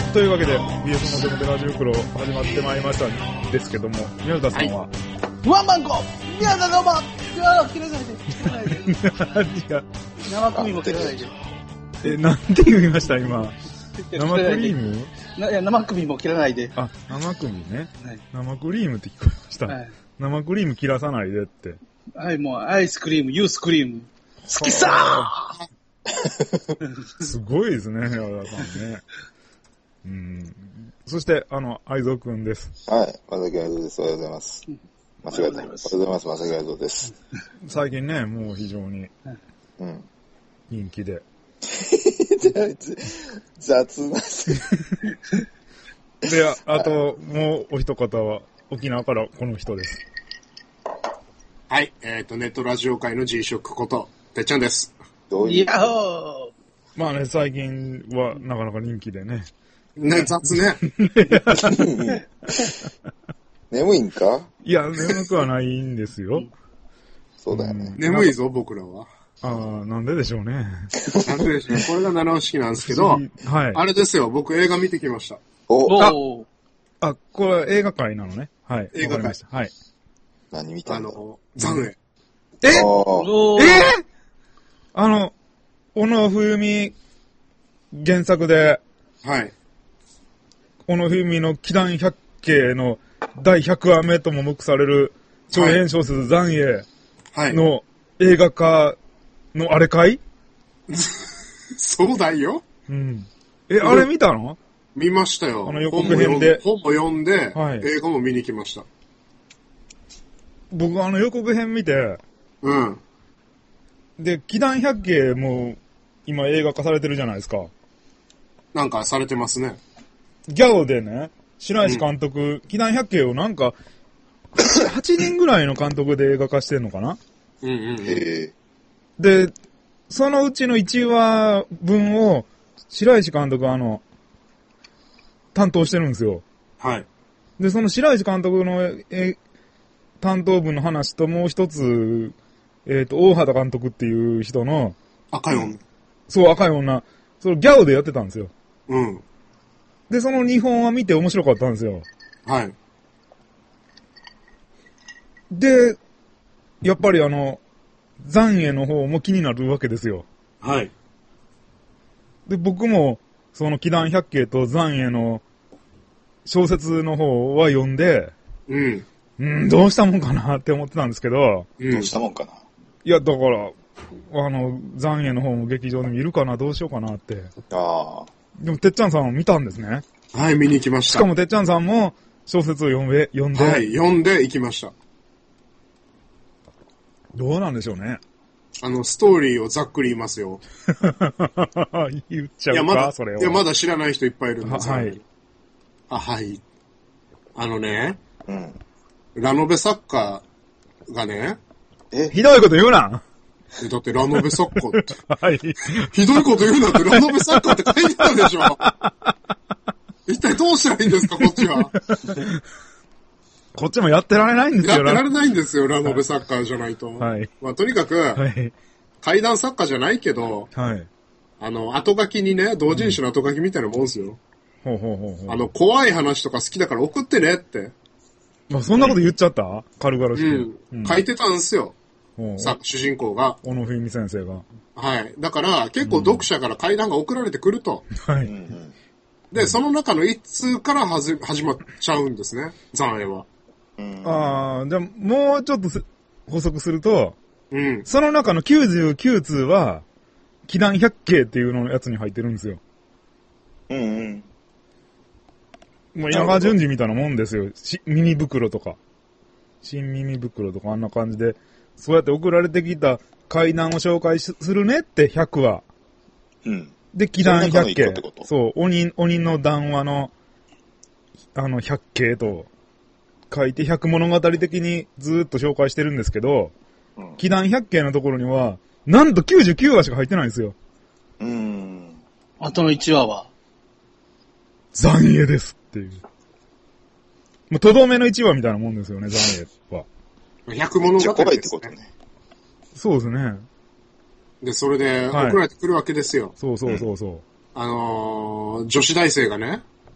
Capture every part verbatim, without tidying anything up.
というわけで ビーエス のデモテラジオクロ始まってまいりましたですけども、宮田さんは、はい、 ワンマンゴー宮田どうもいやー切らないで切らないで生クリームを切らないでえ、なんて言いました今生クリームないや生クリームを切らないであ、生クリームね、はい、生クリームって聞こえました、はい、生クリーム切らさないでってはい、もうアイスクリームユースクリーム好きさーすごいですね宮田さんねうん。そして、あの、愛蔵くんです。 はい。まさき愛蔵です。おはようございます。間違えた。おはようございます。まさき愛蔵です。 最近ね、もう非常に、うん。人気で。 雑な。 で、あと、もうお一方は、沖縄からこの人です。 はい。えっと、ネットラジオ界の G ショックこと、てっちゃんです。 どういう。ヤッホーまあね、最近はなかなか人気でね。 ね、雑ね。 眠いんか？ いや、眠くはないんですよ。 そうだよね。 眠いぞ、僕らは。 ああ、なんででしょうね。 なんででしょうね。これが七尾式なんですけど、はい。あれですよ、僕映画見てきました。 おあ、あ、これは映画界なのね。はい。 映画界。 はい。 何見たの？ あの、残影。 ええー、あの、小野冬美原作で、 はい。 小野冬美の奇談百景のだいひゃくわめとも目される長編小説残影の映画化のあれかい？ そうだよ。 うん。え、あれ見たの？ 見ましたよ。 あの予告編で。 本も読んで、はい、映画も見に来ました。 僕あの予告編見て、 うん。 で、奇談百景も今映画化されてるじゃないですか。 なんかされてますね。 ギャオでね、白石監督、奇談百景をなんか、はちにんぐらいの監督で映画化してんのかな？ うんうん、うん。 へで、そのうちのいちわぶんを、白石監督はあの、担当してるんですよ。 はい。 で、その白石監督のえ担当分の話ともう一つ、えっと、大畑監督っていう人の、 赤い女。 そう、赤い女。そのギャオでやってたんですよ。 うん。 で、そのにほんは見て面白かったんですよ。 はい。 で、やっぱりあの、残影の方も気になるわけですよ。 はい。 で、僕も、その奇談百景と残影の小説の方は読んで、 うん。 うん、どうしたもんかなって思ってたんですけど、 うん、どうしたもんかな。 いや、だから、あの、残影の方も劇場で見るかな、どうしようかなって。 ああ。 でも、てっちゃんさんを見たんですね。 はい、見に行きました。 しかも、てっちゃんさんも小説を読んで、読んで。 はい、読んで行きました。 どうなんでしょうね。 あの、ストーリーをざっくり言いますよ。 言っちゃうか、 いやまだそれは。 いや、まだ知らない人いっぱいいるんですよ。 はい。 あ、はい。あのね、 うん。 ラノベ作家がね、 え、ひどいこと言うな。 だってラノベ作家って。 はい。 ひどいこと言うなってラノベ作家って書いてたでしょ。一体どうしたらいいんですか、こっちは。 こっちもやってられないんですよ。 やってられないんですよ、ラノベ作家じゃないと。 はい。 まあ、とにかく、はい、怪談作家じゃないけど、 はい。 あの、後書きにね、同人誌の後書きみたいなもんですよ。 ほうほうほうほう。 あの、怖い話とか好きだから送ってねって。 まあ、そんなこと言っちゃった、軽々しく、 うんうん。書いてたんですよ。さ、主人公が。 小野冬美先生が。 はい。だから、結構読者から怪談が送られてくると。 うん、はい。 で、その中の一通からはじ始まっちゃうんですね、残影は。 うん、ああ、じゃあ、もうちょっと補足すると、 うん。 その中のきゅうじゅうきゅうつうは、奇談百景っていうののやつに入ってるんですよ。 うんうん。 もう稲川淳二みたいなもんですよ。し耳袋とか。新耳袋とかあんな感じで、そうやって送られてきた怪談を紹介するねってひゃくわ。 うん。 で、奇談百景。そう、鬼、鬼の談話の、あの、百景と書いて百物語的にずーっと紹介してるんですけど、うん、奇談百景のところには、なんときゅうじゅうきゅうわしか入ってないんですよ。 うーん。 あとのいちわは残影ですっていう。もう、とどめのいちわみたいなもんですよね、残影は。 百物語ですね。 そうですね。 で、それで送られてくるわけですよ。 はい、そうそうそうそう。 あのー、女子大生がね、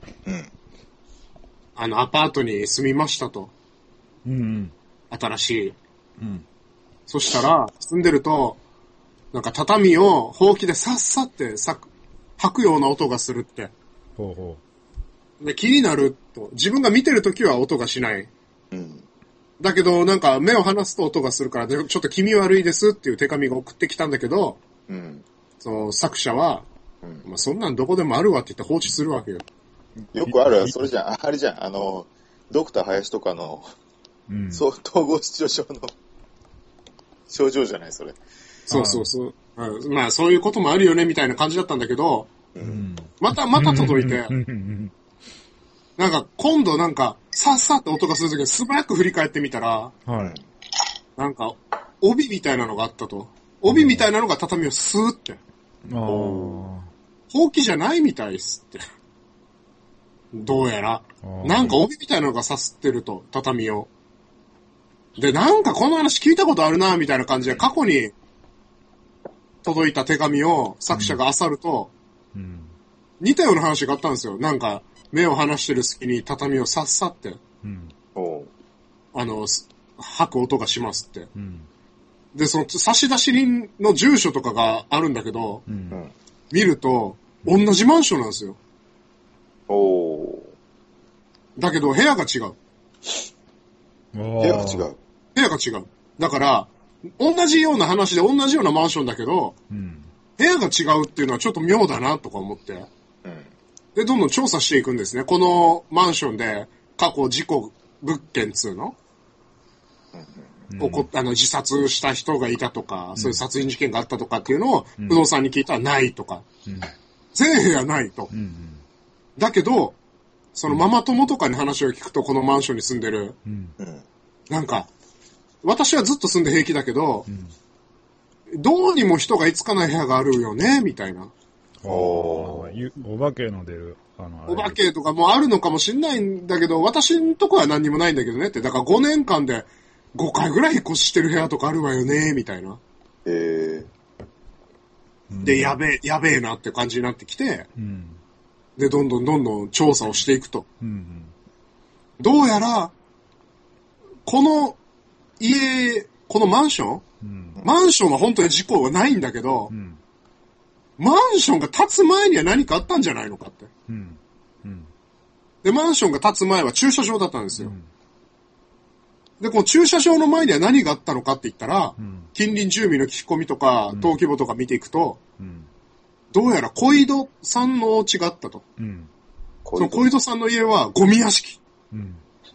うん。 あの、アパートに住みましたと。 うんうん。 新しい。 うん。 そしたら、住んでると、なんか畳をほうきでさっさってさ吐くような音がするって。 ほうほう。で、気になると。自分が見てるときは音がしない。 うん。 だけど、なんか目を離すと音がするから、ちょっと気味悪いですっていう手紙が送ってきたんだけど、 うん。 その作者は、うん、まあ、そんなんどこでもあるわって言って放置するわけよ。 よくある、それじゃん、あれじゃん、あの、ドクター林とかの、うん、そう、統合失調症の症状じゃない、それ。 そうそうそう。うん、まあ、そういうこともあるよね、みたいな感じだったんだけど、うん、また、また届いて、なんか、今度なんか、さっさって音がするときに素早く振り返ってみたら、はい、なんか、帯みたいなのがあったと。帯みたいなのが畳をスーって。ああ。ほうきじゃないみたいっすって。どうやら。なんか帯みたいなのが刺すってると、畳を。で、なんかこの話聞いたことあるな、みたいな感じで、過去に届いた手紙を作者が漁ると、うんうん、似たような話があったんですよ。なんか、目を離してる隙に畳をさっさって、うん、あの、吐く音がしますって。うん、で、その差出人の住所とかがあるんだけど、うん、見ると、同じマンションなんですよ。おだけど、部屋が違う。 部屋が違う。 部屋が違う。だから、同じような話で同じようなマンションだけど、うん、部屋が違うっていうのはちょっと妙だなとか思って。うん、で、どんどん調査していくんですね。このマンションで過去事故物件っつうの、うん、起こあの自殺した人がいたとか、うん、そういう殺人事件があったとかっていうのを不動産に聞いたらないとか。うん、全部屋ないと。うんうん、だけど、そのママ友とかに話を聞くと、このマンションに住んでる。うん、なんか、私はずっと住んで平気だけど、うん、どうにも人が居つかない部屋があるよね、みたいな。 おお化けの出る。あのお化けとかもあるのかもしれないんだけど、私のとこは何にもないんだけどねって。だからごねんかんでごかいぐらい引っ越ししてる部屋とかあるわよね、みたいな。へー。で、やべえ、やべえなって感じになってきて、うん、で、どんどんどんどん調査をしていくと。うんうん、どうやら、この家、このマンション、うん、マンションは本当に事故はないんだけど、うん、マンションが建つ前には何かあったんじゃないのかって。うんうん、で、マンションが建つ前は駐車場だったんですよ。うん、で、この駐車場の前には何があったのかって言ったら、うん、近隣住民の聞き込みとか、登記簿とか見ていくと、うん、どうやら小井戸さんのお家があったと。うん、その小井戸さんの家はゴミ屋敷。うん、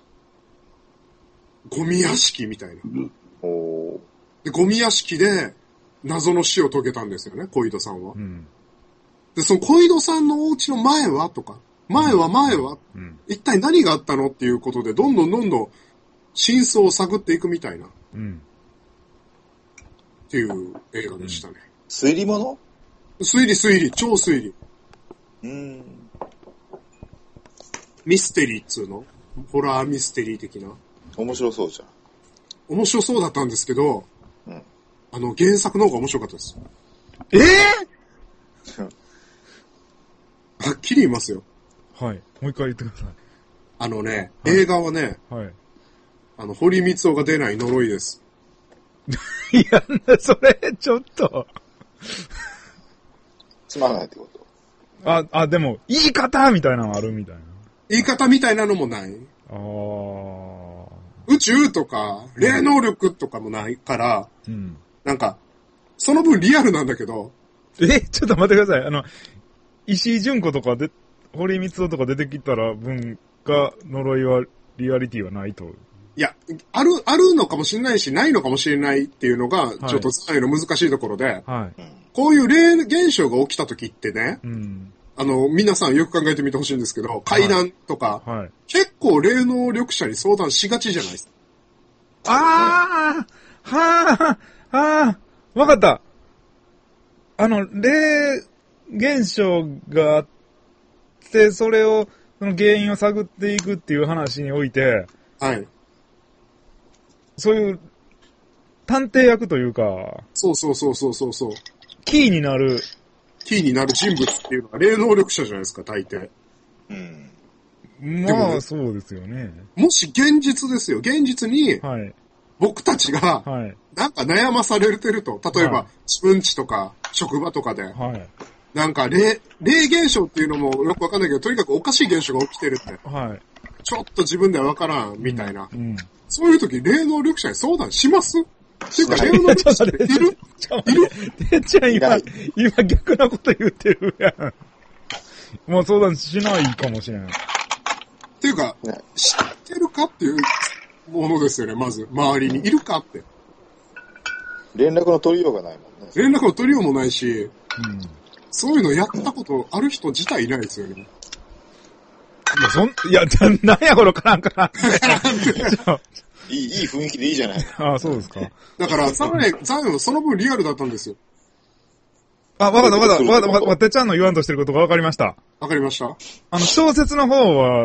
ゴミ屋敷みたいな。うん、で、ゴミ屋敷で謎の死を遂げたんですよね、小井戸さんは。うん、で、その小井戸さんのお家の前はとか、前は前は、うん、一体何があったのっていうことで、どんどんどんどん真相を探っていくみたいな。うん、っていう映画でしたね。 推理物？ 推理推理、超推理。うーん。ミステリーっつうの？ホラーミステリー的な。 面白そうじゃん。面白そうだったんですけど、うん、あの、原作の方が面白かったです。 えぇ、ー、はっきり言いますよ。 はい。もう一回言ってください。 あのね、はい、映画はね、はい、あの、堀光雄が出ない呪いです。 いや、それ、ちょっと。 つまらないってこと？ あ、あ、でも、言い方みたいなのあるみたいな。 言い方みたいなのもない。ああ。宇宙とか、霊能力とかもないから、うん、なんか、その分リアルなんだけど。 え、ちょっと待ってください。あの、石井純子とかで、堀光雄とか出てきたら、文化、呪いは、リアリティはないと。 いや、ある、あるのかもしれないし、ないのかもしれないっていうのが、ちょっと伝えるの難しいところで、はい、こういう霊現象が起きた時ってね、うん、あの、皆さんよく考えてみてほしいんですけど、怪談とか、はいはい、結構霊能力者に相談しがちじゃないですか。 ああ、はあ、はあ、わかった。あの、霊現象があって、それを、その原因を探っていくっていう話において、はい。そういう、探偵役というか、 そうそうそうそうそうそう。 キーになる。 キーになる人物っていうのは霊能力者じゃないですか、大抵。うん。 まあ、そうですよね。 もし現実ですよ。現実に、僕たちが、なんか悩まされてると。例えば、自分家とか、職場とかで。はい、なんか霊、霊現象っていうのもよくわかんないけど、とにかくおかしい現象が起きてるって。はい、ちょっと自分ではわからん、みたいな。うんうん、そういう時、霊能力者に相談しますっていうか、霊能力者っているいるてっちゃん今、今逆なこと言ってるやん。もう相談しないかもしれない。 っていうか、ね、知ってるかっていうものですよね、まず。周りにいるかって。 連絡の取りようがないもんね。 連絡の取りようもないし、うん、そういうのやったことある人自体いないですよね。 いや、そん、いや、なんやこのカランカラン。 いい、いい雰囲気でいいじゃない。 ああ、そうですか。 だから、ザンエ、ザンエはその分リアルだったんですよ。 あ、わかった、わかった、わかった、わかった、てっちゃんの言わんとしてることがわかりました。 わかりました。 あの、小説の方は、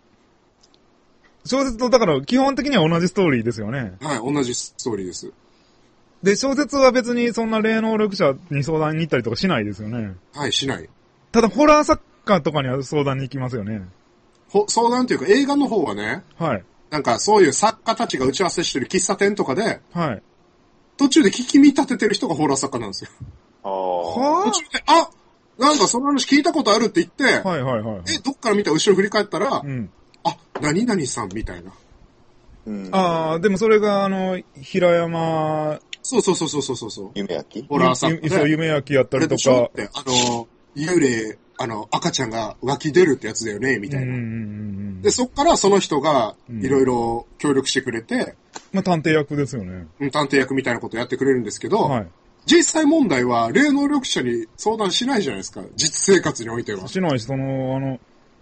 小説と、だから、基本的には同じストーリーですよね。 はい、同じストーリーです。 で、小説は別にそんな霊能力者に相談に行ったりとかしないですよね。 はい、しない。 ただ、ホラー作家とかには相談に行きますよね。 ほ、相談っていうか、映画の方はね。はい。なんか、そういう作家たちが打ち合わせしてる喫茶店とかで。はい。途中で聞き見立ててる人がホラー作家なんですよ。ああ。途中で、あ、なんかその話聞いたことあるって言って。はいはいはい、はい。え、どっから見た後ろ振り返ったら。うん。あ、何々さんみたいな。 うん。ああ、でもそれが、あの、平山。 そうそうそうそうそうそう。 夢焼きホラー作家。 そう、夢焼きやったりとか。 ってあの、幽霊、あの、赤ちゃんが湧き出るってやつだよね、みたいな。で、そっからその人が、いろいろ協力してくれて、うん、 まあ、探偵役ですよね。 探偵役みたいなことやってくれるんですけど、はい、実際問題は、霊能力者に相談しないじゃないですか。実生活においては。 しないし、その、あの、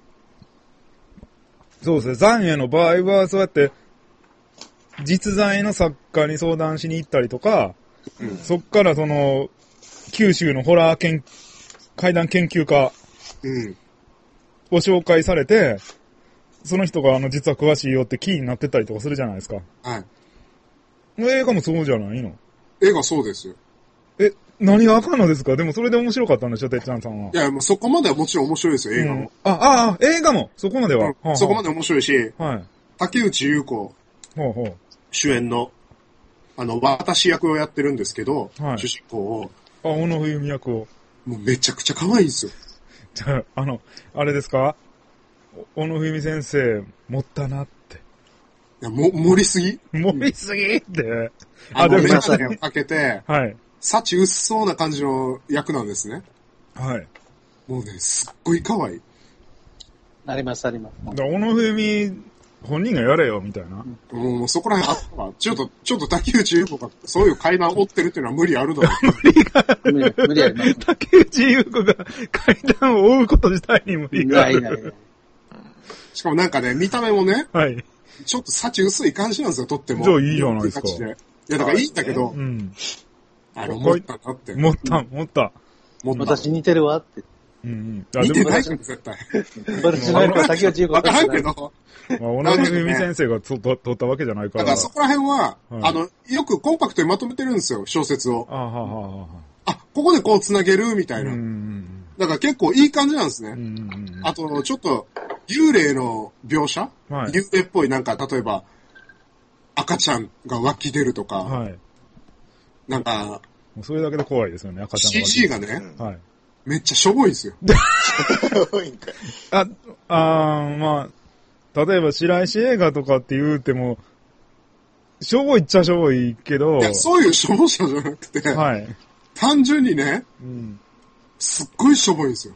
そうですね、残影の場合は、そうやって、実在の作家に相談しに行ったりとか、うん、そっからその、九州のホラー研、怪談研究家を紹介されて、その人があの実は詳しいよってキーになってたりとかするじゃないですか。はい。映画もそうじゃないの？ 映画そうですよ。 え、何があかんのですか？でもそれで面白かったんでしょ、てっちゃんさんは。 いや、もうそこまではもちろん面白いですよ、映画も。うん、 あ、ああ、映画もそこまでは。うんはあはあ、そこまで面白いし、はい、竹内優子主演の、あの、私役をやってるんですけど、はい、主人公を。 あ、小野冬美役を。 もうめちゃくちゃ可愛いんですよ。 じゃあ、あの、あれですか？小野冬美先生、持ったなって。 いや、も、盛りすぎ盛りすぎって。 あ、でもメガネをかけて、はい。幸薄そうな感じの役なんですね。はい。もうね、すっごい可愛い。 あります、あります。 だ小野冬美、本人がやれよ、みたいな。 うん、もうそこら辺あったわ。ちょっと、ちょっと竹内優子が、そういう階段を追ってるっていうのは無理あるだろう。無理がある。無理、無理あります。 竹内優子が階段を追うこと自体に無理がある。ないないない。 しかもなんかね、見た目もね、はい。ちょっと幸薄い感じなんですよ、とっても。 じゃあいいじゃないですか。いや、だからいいんだけど、うん。あの、持ったなって。 持った、持った。 持った。私似てるわって。 うんうん。似てないから絶対。 私の役竹内優子わからんけど。 まあ、小野冬美先生がと取ったわけじゃないから。 だからそこら辺は、はい、あの、よくコンパクトにまとめてるんですよ、小説を。あ、はははあ、ここでこう繋げるみたいな。だから結構いい感じなんですね。あと、ちょっと、幽霊の描写、はい、幽霊っぽいなんか、例えば、赤ちゃんが湧き出るとか、はい、なんか、 もうそれだけで怖いですよね、赤ちゃんが。 シージー がね、はい、めっちゃしょぼいんですよ。 しょぼいんかい。 あ、あー、まあ、例えば白石映画とかって言うても、しょぼいっちゃしょぼいけど、いや、 そういうしょぼさじゃなくて、はい、単純にね、うん、すっごいしょぼいんですよ。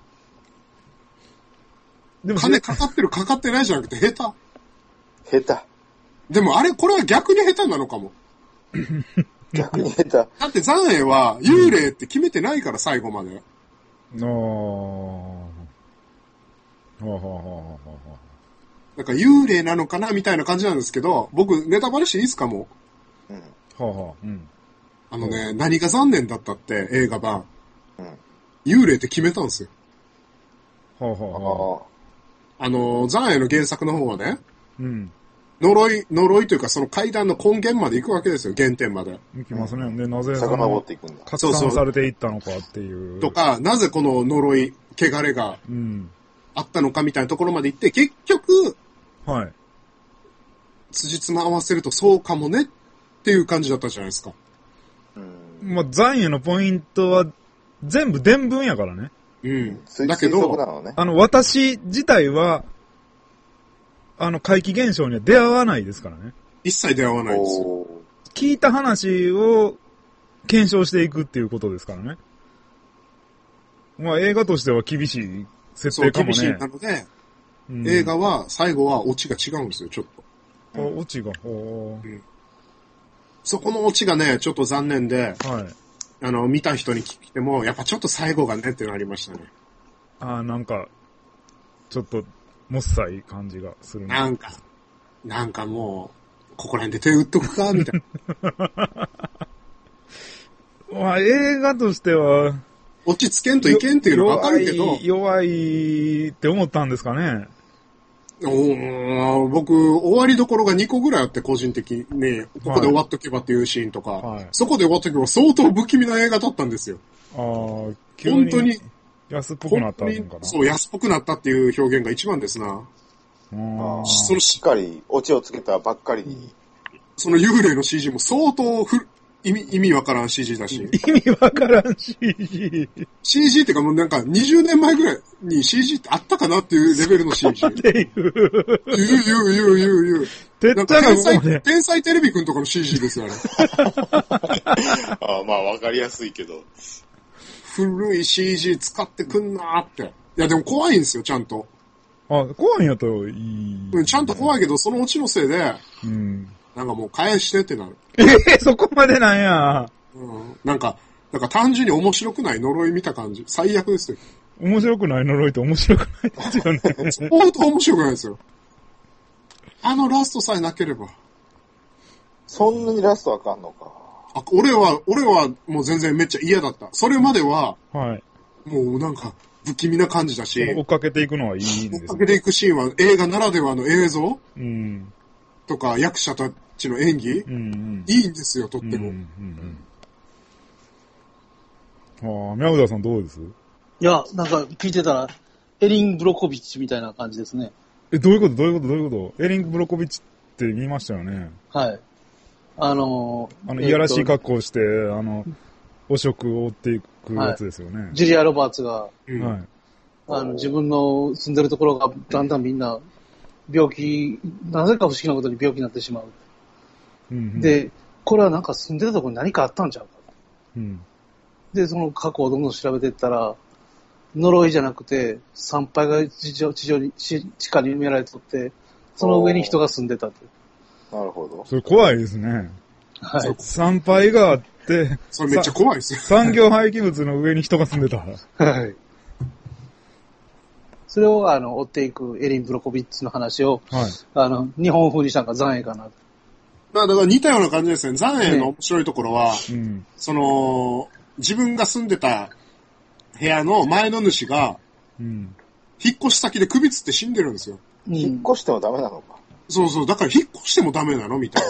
でも金かかってるかかってないじゃなくて下手。下手。でもあれ、これは逆に下手なのかも。 逆に下手。だって残影は幽霊って決めてないから、最後まで。あー。はははは。なんか幽霊なのかなみたいな感じなんですけど、僕ネタバレしていいですかもう。うん。はは。うん。あのね、何が残念だったって映画版。うん。幽霊って決めたんですよ。ははは。あの、残影の原作の方はね、うん。呪い、呪いというかその階段の根源まで行くわけですよ、原点まで。 行きますね。で、なぜその、 拡散されていったのかっていう。 とか、なぜこの呪い、汚れが、うん。 あったのかみたいなところまで行って、結局、 はい。 辻褄合わせるとそうかもねっていう感じだったじゃないですか。 うん。まあ、残余のポイントは全部伝聞やからね。 うん。だけど、 ね、 あの、私自体は、あの、怪奇現象には出会わないですからね。 一切出会わないですよ。 聞いた話を検証していくっていうことですからね。まあ、映画としては厳しい設定かもね。 そう、厳しいなので、うん、映画は最後はオチが違うんですよ、ちょっと。 あ、オチが、ほー、うん。 そこのオチがね、ちょっと残念で、 はい。 あの、見た人に聞いても、やっぱちょっと最後がねってなりましたね。 ああ、なんか、ちょっと、もっさい感じがする、ね。 なんか、なんかもう、ここら辺で手打っとくか、みたいな。 まあ、映画としては、 落ち着けんといけんっていうのはわかるけど。 弱いって思ったんですかね。 お僕、終わりどころがにこぐらいあって、個人的にね、ここで終わっとけばっていうシーンとか、はい、そこで終わっとけば相当不気味な映画だったんですよ。 ああ、 急に本当に。 安っぽくなったのかな。 そう、安っぽくなったっていう表現が一番ですな。 あそのしっかりオチをつけたばっかりに。 その幽霊の シージー も相当ふ意味、意味わからん シージー だし。 意味わからん シージー。 シージー ってかもうなんかにじゅうねんまえぐらいに シージー ってあったかなっていうレベルの シージー。っていう。言う言う言う言う言う。 てっちゃんが天才、天才テレビくんとかの シージー ですよね。 あまあわかりやすいけど。 古い シージー 使ってくんなーって。いやでも怖いんですよ、ちゃんと。 あ、怖いんやったらいい。 うん、ちゃんと怖いけど、そのオチのせいで、 うん。 なんかもう返してってなる。 えー、そこまでなんや。 うん。なんか、なんか単純に面白くない呪い見た感じ。最悪ですよ。 面白くない呪いって面白くないですよね。 相当面白くないですよ。あのラストさえなければ。 そんなにラストあかんのか。 あ、俺は、俺はもう全然めっちゃ嫌だった。それまでは、 はい。 もうなんか、不気味な感じだし。 追っかけていくのはいいんです、ね。 追っかけていくシーンは映画ならではの映像うん。 とか役者たちの演技、 うんうん、 いいんですよ、とっても。うんうんうん、ああ、宮浦さんどうです？ いや、なんか聞いてたら、エリン・ブロコビッチみたいな感じですね。 え、どういうことどういうことどういうことエリン・ブロコビッチって言いましたよね。 はい。あのー、あの、いやらしい格好をして、あの、汚職を追っていくやつですよね。 はい、ジュリア・ロバーツが、 うん、はい。 あの、自分の住んでるところがだんだんみんな、病気、なぜか不思議なことに病気になってしまう。うんうん、で、これはなんか住んでたところに何かあったんちゃうか。うん、で、その過去をどんどん調べていったら、呪いじゃなくて、参拝が地上、地上に、地下に埋められておって、その上に人が住んでたって。 なるほど。 それ怖いですね。 はい。 参拝があって、 それめっちゃ怖いですよ。 産業廃棄物の上に人が住んでた。 はい。それを、あの、追っていくエリン・ブロコビッチの話を、はい。あの、日本風にしたのが残影かな。 まあ、だから似たような感じですね。残影の面白いところは、ね、うん、その、自分が住んでた部屋の前の主が、うん、引っ越し先で首つって死んでるんですよ。 引っ越してもダメなのか。 そうそう、だから引っ越してもダメなのみたい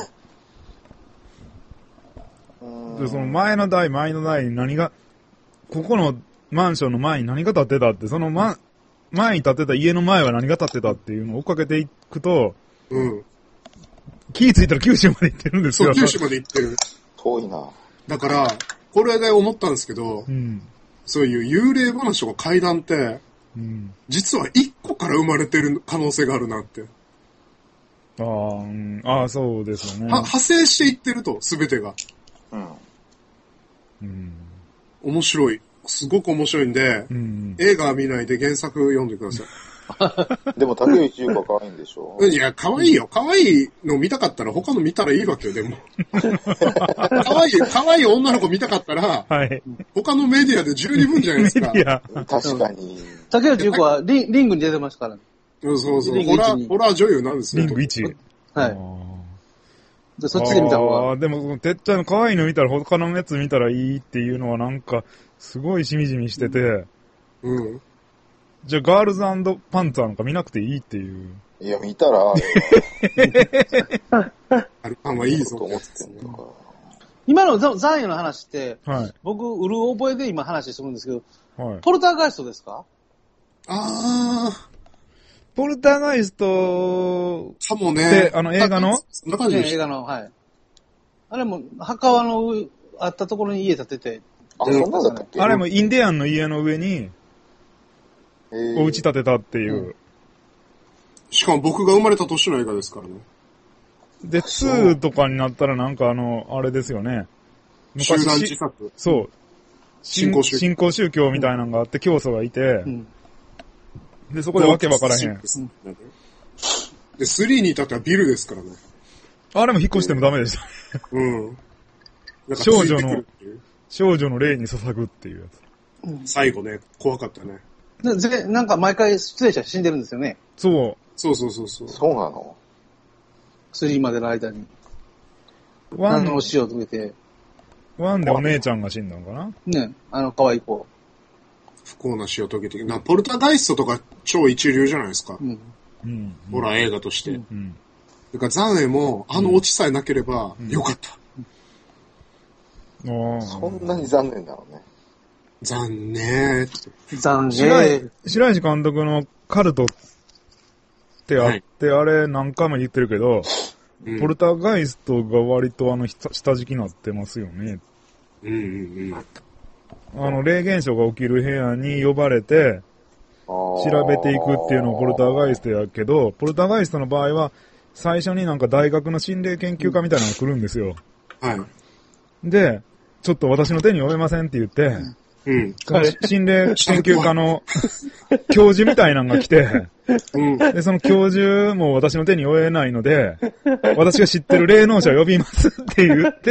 な。で、その前の代、前の代に何が、ここのマンションの前に何が建ってたって、その前、前に建ってた家の前は何が建ってたっていうのを追っかけていくと、うん。気ぃついたら九州まで行ってるんですよ。 そう、九州まで行ってる。 遠いな。 だから、これで思ったんですけど、うん、そういう幽霊話とか怪談って、うん、実は一個から生まれてる可能性があるなって。 ああ、うん、ああ、そうですよね。 派生していってると、すべてが。うん。うん。面白い。すごく面白いんで、うんうん、映画は見ないで原作読んでください。でも竹内優子可愛いんでしょ？ いや、可愛いよ。可愛いの見たかったら他の見たらいいわけよ、でも。可愛い、可愛い女の子見たかったら、はい、他のメディアで十二分じゃないですか。 確かに。 竹内優子はリンリングに出てましたからね。 そうそうそう。ホラー、ホラー女優なんですよ。 リングいち。 はい。でそっちで見た方が。 ああ、でも、てっちゃんの可愛いの見たら他のやつ見たらいいっていうのはなんか、すごいしみじみしてて。うん。じゃあ、ガールズ&パンツァーなんか見なくていいっていう。 いや、見たら、 アルパンはいいぞと思ってたんだから。 今の残影の話って、はい、僕、うる覚えで今話するんですけど、はい、ポルターガイストですか？ ああ。 ポルターガイストかもね。 あの映画のそんな感じでした。 映画の、はい。あれも、墓場のあったところに家建てて。 あ、そんなんだったっけ？ あれもインディアンの家の上に、お家建てたっていう、うん。 しかも僕が生まれた年の映画ですからね。 で、ツーとかになったらなんかあの、あれですよね。 昔集団自殺。 そう。新興宗教。新興宗教みたいなのがあって、教祖がいて、うん、で、そこでわけわからへん。 で、スリーに至ってはビルですからね。 あれも引っ越してもダメでした。 うん。 なんか少女の、少女の霊に捧ぐっていうやつ。うん、最後ね、怖かったね。 で、なんか毎回出演者死んでるんですよね。 そう。 そうそうそうそう。 そうなの？ スリーまでの間に。ワンの死を遂げて。 ワンでお姉ちゃんが死んだのかな？ ね、あの、可愛い子。 不幸な死を遂げて、な、ポルターガイストとか超一流じゃないですか。うん。うん。ホラー映画として。うん。だから残影も、あのオチさえなければ、よかった。 うん、そんなに残念だろうね。 残念。 残念。 白石監督のカルトってあって、はい、あれ何回も言ってるけど、うん、ポルターガイストが割とあの下敷きになってますよね。 うんうんうん。 あの、霊現象が起きる部屋に呼ばれて、調べていくっていうのをポルターガイストやけど、ポルターガイストの場合は、最初になんか大学の心霊研究家みたいなのが来るんですよ。 はい。 で、ちょっと私の手に負えませんって言って、うん。心霊研究家の教授みたいなのが来て、うん、で、その教授も私の手に負えないので、私が知ってる霊能者を呼びますって言って、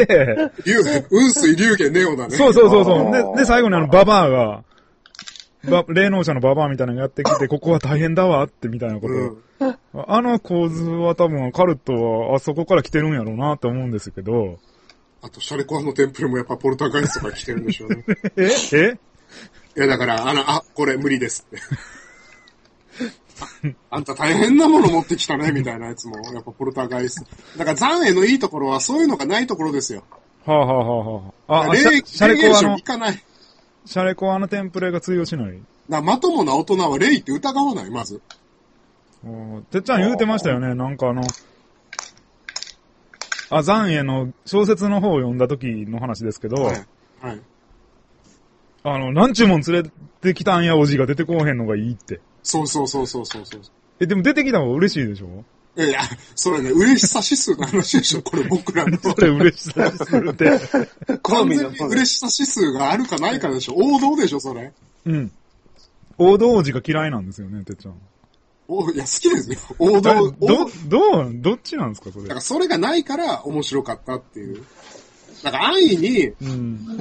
雲水龍玄ネオだね。 そうそうそうそう。で、で、最後にあの、ババアが、ば霊能者のババアみたいなのがやってきて、ここは大変だわってみたいなことを、うん、あの構図は多分カルトはあそこから来てるんやろうなって思うんですけど、 あと、シャレコアのテンプレもやっぱポルターガイストから来てるんでしょうね。 ええいや、だから、あの、あ、これ無理ですって。あんた大変なもの持ってきたね、みたいなやつも、やっぱポルターガイスト。だから残影のいいところはそういうのがないところですよ。 はあ、はあははあ、 あ、シャレコアの、シャレコアのテンプレが通用しない。 だまともな大人は霊って疑わない、まず。 てっちゃん言うてましたよね、なんかあの、あ、残影の小説の方を読んだ時の話ですけど、はい。はい。あの、なんちゅうもん連れてきたんやおじが出てこうへんのがいいって。 そうそうそうそうそうそう。 え、でも出てきた方が嬉しいでしょ？ いやいや、それね、嬉しさ指数の話でしょ、これ僕らの。 それ嬉しさ指数って。 完全に嬉しさ指数があるかないかでしょ、王道でしょ、それ。 うん。王道王子が嫌いなんですよね、てっちゃん。 お、いや、好きですよ。王道。 ど、どう、どっちなんですか、それ。 だからそれがないから面白かったっていう。だから安易に、うん、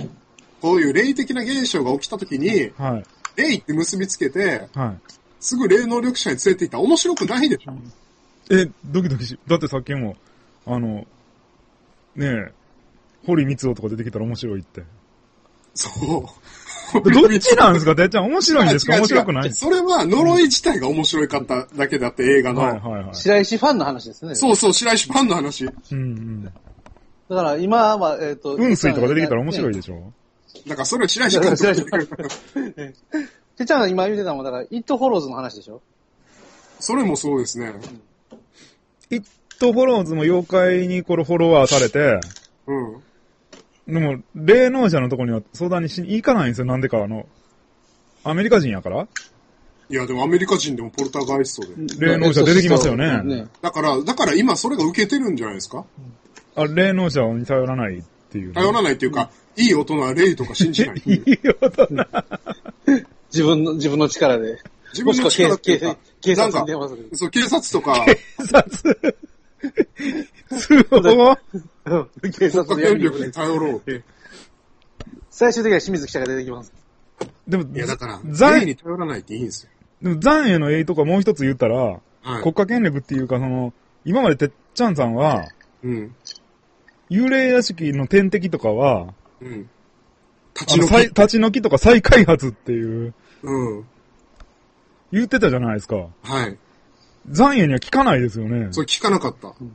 こういう霊的な現象が起きたときに、はい、霊って結びつけて、はい、すぐ霊能力者に連れて行ったら面白くないでしょ。 え、ドキドキし、だってさっきも、あの、ねえ、堀光雄とか出てきたら面白いって。 そう。 どっちなんですかてっちゃん面白いんですか面白くないそれは呪い自体が面白いかっただけであって映画の。はいはいはい。白石ファンの話ですね。 そうそう、白石ファンの話。うんうん。 だから今は、えっ、ー、と。 雲水とか出てきたら面白いでしょ、ね、 だからそれは白石監督出てくる。 てっちゃんが今言ってたのも、だから、イットフォローズの話でしょそれもそうですね。 イットフォローズも妖怪にこれフォロワーされて、うん。でも、霊能者のところには相談にしに行かないんですよ。なんでか、あの、アメリカ人やからいや、でもアメリカ人でもポルターガイストで。霊能者出てきますよね。 だから、だから今それが受けてるんじゃないですかあ、霊能者に頼らないっていう、ね。 頼らないっていうか、うん、いい大人は霊とか信じない。 いい大人自分の、自分の力で。 自分の力っていうか、 警察に電話する。 そう、警察とか。 警察通報警察の権力に頼ろう。 最終的には清水記者が出てきます。 でも、 いやだから、霊に頼らないっていいんですよ。 でも、残影の絵とかもう一つ言ったら、はい、国家権力っていうか、その、今までてっちゃんさんは、うん、幽霊屋敷の天敵とかは、うん、立ち退き。立ち退きとか再開発っていう、うん、言ってたじゃないですか。 はい。 残影には聞かないですよね。 それ聞かなかった。うん、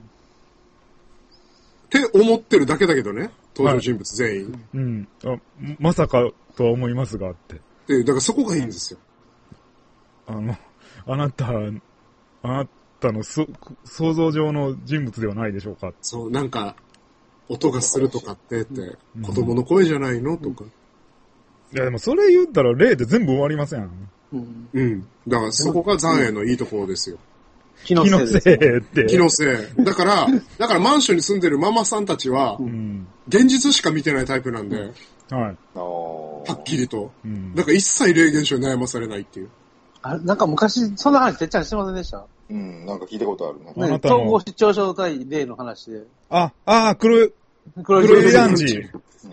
って思ってるだけだけどね、登場人物全員。はい、うん。 あ、まさかとは思いますがって。 で、だからそこがいいんですよ。 あの、あなた、 あなたのそ想像上の人物ではないでしょうか。 そう、なんか、音がするとかってって、うん、子供の声じゃないのとか。 いやでもそれ言ったら霊で全部終わりません。 うん。うん。だからそこが残影のいいところですよ。 気のせいって。 気のせい。だから、だからマンションに住んでるママさんたちは、うん、現実しか見てないタイプなんで、 うん、はい。 はっきりと。うん、だから一切霊現象に悩まされないっていう。 あ、なんか昔、そんな話てっちゃんしてませんでした？ うん、なんか聞いたことあるね。 ね、統合失調症対霊の話で。 あ、ああ、黒、黒い団地。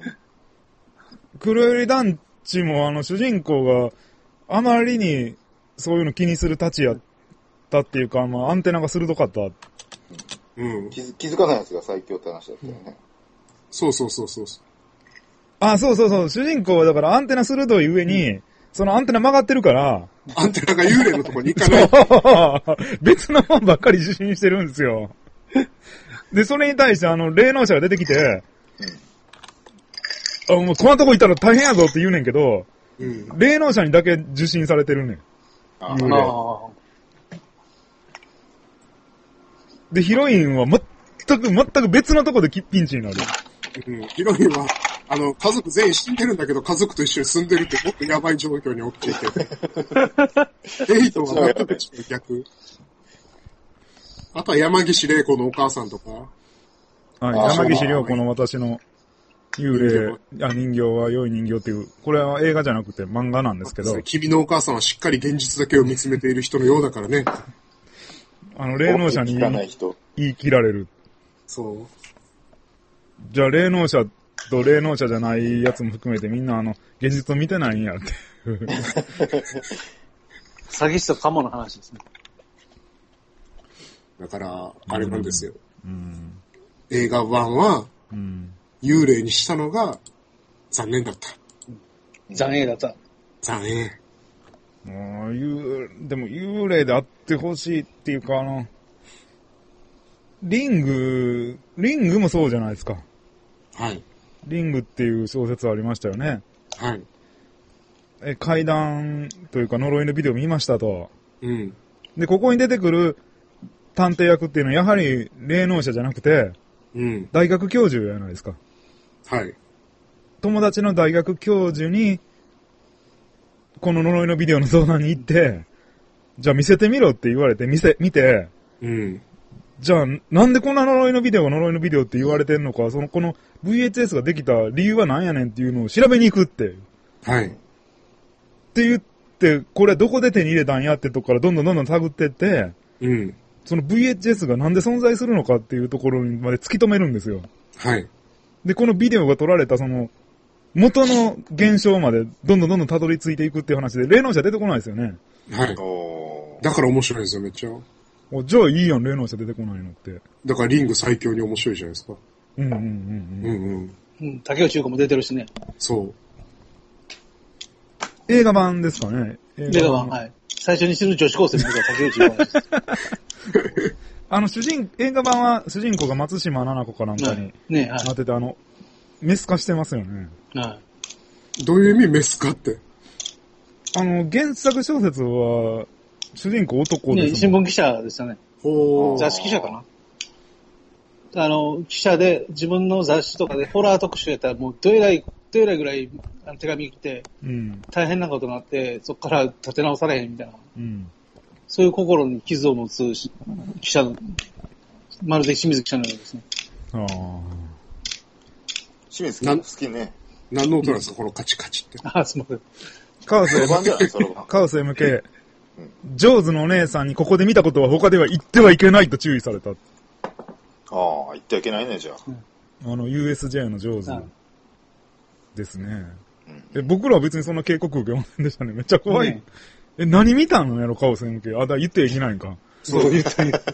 黒い団地もあの主人公があまりにそういうの気にするたちやったっていうか、まあアンテナが鋭かった。 うん。気づ、気づかないやつが最強って話だったよね。うん、 そうそうそうそう。 あ、そうそうそう。主人公はだからアンテナ鋭い上に、うん、そのアンテナ曲がってるから、 アンテナが幽霊のとこに行かない。 別のもんばっかり受信してるんですよ。で、それに対してあの、霊能者が出てきて、うん、あ、もうこんなとこいたら大変やぞって言うねんけど、うん、霊能者にだけ受信されてるねん。ああ。で、ヒロインは全く、全く別のとこでピンチになる。 うん、ヒロインは、あの、家族全員死んでるんだけど、家族と一緒に住んでるってもっとやばい状況に陥ってて。エイトは全くちょっと逆。あとは山岸玲子のお母さんとか。 はい、山岸玲子の私の幽霊、あ、人形は良い人形っていう、これは映画じゃなくて漫画なんですけど。 君のお母さんはしっかり現実だけを見つめている人のようだからね。 あの、霊能者に言い切られる。 そう。 じゃあ霊能者と霊能者じゃないやつも含めてみんなあの、現実を見てないんやって。 詐欺師とカモの話ですね。 だから、あれなんですよ。うんうん、映画版は、うん、幽霊にしたのが残念だった。 残念だった。 残念。 もう、幽、でも幽霊であってほしいっていうか、あの、リング、リングもそうじゃないですか。 はい。 リングっていう小説ありましたよね。 はい。 え、怪談というか呪いのビデオ見ましたと。 うん。 で、ここに出てくる探偵役っていうのはやはり霊能者じゃなくて、 うん。 大学教授じゃないですか。 はい。 友達の大学教授に、この呪いのビデオの相談に行って、じゃあ見せてみろって言われて、見せ、見て、 うん。 じゃあ、なんでこんな呪いのビデオが呪いのビデオって言われてんのか、その、この ブイエイチエス ができた理由は何やねんっていうのを調べに行くって。 はい。 って言って、これどこで手に入れたんやってとこからどんどんどんどん探ってって、 うん。 その ブイエイチエス がなんで存在するのかっていうところにまで突き止めるんですよ。 はい。 で、このビデオが撮られたその、元の現象までどんどんどんどん辿り着いていくっていう話で、霊能者出てこないですよね。 はい。だから面白いですよ、めっちゃ。 じゃあいいやん、霊能者出てこないのって。 だからリング最強に面白いじゃないですか。 うんうんうんうん。 うんうん。 うん、竹内優子も出てるしね。 そう。 映画版ですかね。 映画版、はい。最初に死ぬ女子高生の時は竹内優子です。 あの、主人、映画版は主人公が松島菜々子かなんかにね、はい、 なってて、あの、メス化してますよね。 はい。 どういう意味メス化って？ あの、原作小説は、主人公男ですもんね。新聞記者でしたね。雑誌記者かな。あの、記者で自分の雑誌とかでホラー特集やったらもうどえらい、どえらいぐらい手紙来て、うん、大変なことになって、そこから立て直されへんみたいな。うん、そういう心に傷を持つ記者の、まるで清水記者のようですね。ああ。 清水好きね。 何の音なんですか、このカチカチって。 あ、すみません。 カウス エムケー、カウス エムケー。ジョーズのお姉さんにここで見たことは他では言ってはいけないと注意された。ああ、言ってはいけないね、じゃあ。 あの、ユーエスジェー のジョーズですね。うん、え僕らは別にそんな警告受けませんでしたね。めっちゃ怖い。うん、え、何見たのやろ、カウス エムケー。あ、だ言ってはいけないんか。 そう、言ってはいけない。